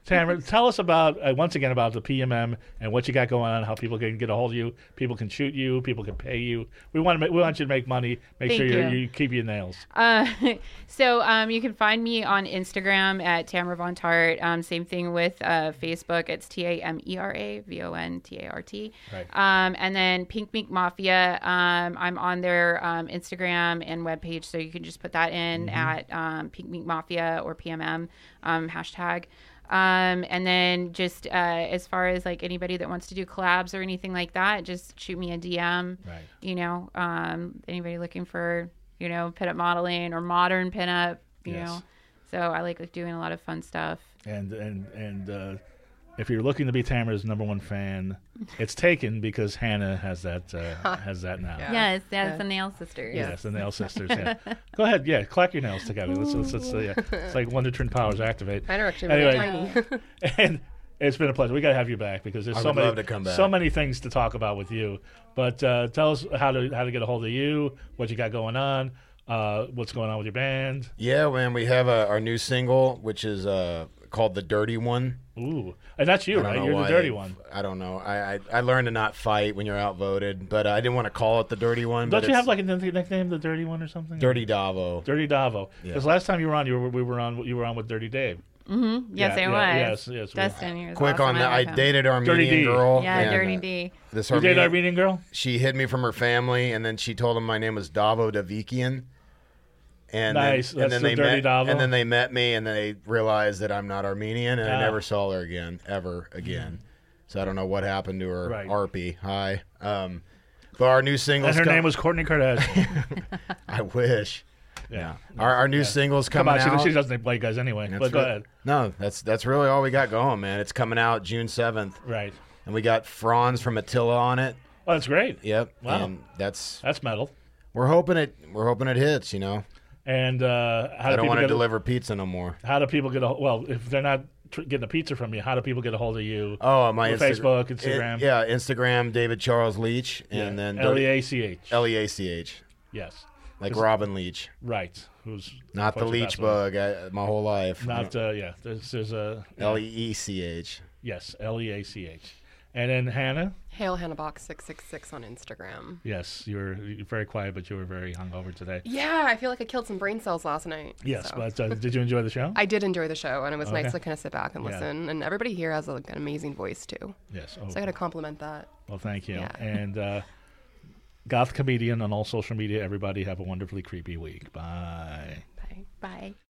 Speaker 1: Tamara, tell us about uh, once again about the P M M and what you got going on. How people can get a hold of you. People can shoot you. People can pay you. We want to. Make, we want you to make money. Make
Speaker 4: Thank
Speaker 1: sure
Speaker 4: you.
Speaker 1: you you keep your nails.
Speaker 4: Uh, so um, you can find me on Instagram at Tamara Von Tart. Um, same thing with uh, Facebook. It's T A M E R A V O N T A R T.
Speaker 1: Right.
Speaker 4: Um, and then Pink Mink Mafia. Um, I'm on their um, Instagram and webpage, so you can just put that in at um, Pink Mink Mafia or P M M um, hashtag. Um, and then just uh, as far as like anybody that wants to do collabs or anything like that, just shoot me a D M.
Speaker 1: Right.
Speaker 4: You know, um, anybody looking for, you know, pinup modeling or modern pinup, you
Speaker 1: Yes.
Speaker 4: know. So I like, like doing a lot of fun stuff.
Speaker 1: And and and uh, if you're looking to be Tamara's number one fan, it's taken because Hannah has that uh, has that now.
Speaker 2: Yeah.
Speaker 4: Yes, that's
Speaker 2: Yeah.
Speaker 4: the Nail Sisters.
Speaker 2: Yeah.
Speaker 1: Yes, the nail sisters. Yeah. Go ahead. Yeah, clack your nails together. Let's, let's, let's, uh, yeah. It's like Wonder Twin powers activate.
Speaker 2: Mine are actually really
Speaker 1: Anyway.
Speaker 2: tiny.
Speaker 1: And it's been a pleasure. We got to have you back because there's
Speaker 3: I
Speaker 1: so
Speaker 3: would
Speaker 1: many
Speaker 3: love to come back.
Speaker 1: so many things to talk about with you. But uh, tell us how to how to get a hold of you, what you got going on, uh, what's going on with your band.
Speaker 3: Yeah, man, we have uh, our new single, which is uh, called "The Dirty One."
Speaker 1: Ooh, and that's you,
Speaker 3: I don't
Speaker 1: right?
Speaker 3: know
Speaker 1: You're the
Speaker 3: why
Speaker 1: dirty
Speaker 3: they-
Speaker 1: one.
Speaker 3: I don't know. I, I I learned to not fight when you're outvoted, but uh, I didn't want to call it the dirty one.
Speaker 1: Don't
Speaker 3: but
Speaker 1: you
Speaker 3: it's
Speaker 1: have like a n- nickname, the dirty one or something?
Speaker 3: Dirty Davo?
Speaker 1: Dirty Davo.
Speaker 3: Yeah.
Speaker 1: Because last time you were on, you were we were on you were on with Dirty Dave.
Speaker 4: Yes,
Speaker 1: Yeah,
Speaker 4: I
Speaker 1: yeah,
Speaker 4: was.
Speaker 1: yes, yes, we-
Speaker 4: Dustin, he was
Speaker 3: Quick
Speaker 4: awesome.
Speaker 3: on that, I
Speaker 4: like him.
Speaker 3: dated
Speaker 1: Dirty
Speaker 3: Armenian
Speaker 1: D.
Speaker 3: girl.
Speaker 4: Yeah,
Speaker 3: and,
Speaker 4: Dirty
Speaker 3: uh,
Speaker 4: D.
Speaker 3: This
Speaker 1: You dated
Speaker 3: Armenian,
Speaker 1: Armenian girl?
Speaker 3: she hid me from her family, and then she told them my name was Davo Davikian. And
Speaker 1: Nice.
Speaker 3: Then,
Speaker 1: That's
Speaker 3: and then
Speaker 1: the
Speaker 3: they
Speaker 1: Dirty
Speaker 3: met,
Speaker 1: Davo.
Speaker 3: and then they met me, and they realized that I'm not Armenian, and
Speaker 1: Ah.
Speaker 3: I never saw her again, ever again. So I don't know what happened to her.
Speaker 1: Right.
Speaker 3: Arpy, hi. Um, but our new singles.
Speaker 1: And her
Speaker 3: come-
Speaker 1: name was Courtney Kardashian.
Speaker 3: I wish.
Speaker 1: Yeah.
Speaker 3: Our, our new
Speaker 1: Yeah.
Speaker 3: singles
Speaker 1: Come
Speaker 3: coming
Speaker 1: on,
Speaker 3: out.
Speaker 1: she, she doesn't name white guys anyway.
Speaker 3: That's
Speaker 1: But go
Speaker 3: re-
Speaker 1: ahead.
Speaker 3: No, that's that's really all we got going, man. It's coming out June seventh,
Speaker 1: Right.
Speaker 3: and we got Franz from Attila on it.
Speaker 1: Oh, that's great.
Speaker 3: Yep.
Speaker 1: Wow.
Speaker 3: And that's
Speaker 1: That's metal.
Speaker 3: we're hoping it. We're hoping it hits. You know.
Speaker 1: And uh, how
Speaker 3: I
Speaker 1: do
Speaker 3: don't
Speaker 1: people
Speaker 3: want to
Speaker 1: get
Speaker 3: deliver pizza no more.
Speaker 1: how do people get a well if they're not tr- getting a pizza from you? How do people get a hold of you?
Speaker 3: Oh, my
Speaker 1: With
Speaker 3: Insta-
Speaker 1: Facebook, Instagram?
Speaker 3: It- yeah, Instagram, David Charles Leach, and then
Speaker 1: L E A C H.
Speaker 3: L E A C H,
Speaker 1: Yes.
Speaker 3: like
Speaker 1: Is-
Speaker 3: Robin Leach,
Speaker 1: Right. Who's
Speaker 3: not the
Speaker 1: unfortunately
Speaker 3: leech
Speaker 1: passed away.
Speaker 3: bug. I, my whole life.
Speaker 1: Not uh, yeah. There's, there's a
Speaker 3: L E E C H.
Speaker 1: yes. L E A C H. And then Hannah.
Speaker 2: Hail Hannah Box six six six on Instagram.
Speaker 1: Yes, you were you're very quiet, but you were very hungover today.
Speaker 2: Yeah, I feel like I killed some brain cells last night.
Speaker 1: Yes,
Speaker 2: so.
Speaker 1: but uh, did you enjoy the show?
Speaker 2: I did enjoy the show, and it was
Speaker 1: Okay.
Speaker 2: nice to kind of sit back and
Speaker 1: Yeah.
Speaker 2: listen. And everybody here has like, an amazing voice too,
Speaker 1: yes. Oh,
Speaker 2: so I got to compliment that.
Speaker 1: well, thank you.
Speaker 2: Yeah.
Speaker 1: And uh, Goth Comedian on all social media. Everybody have a wonderfully creepy week. Bye.
Speaker 2: Bye.
Speaker 4: Bye.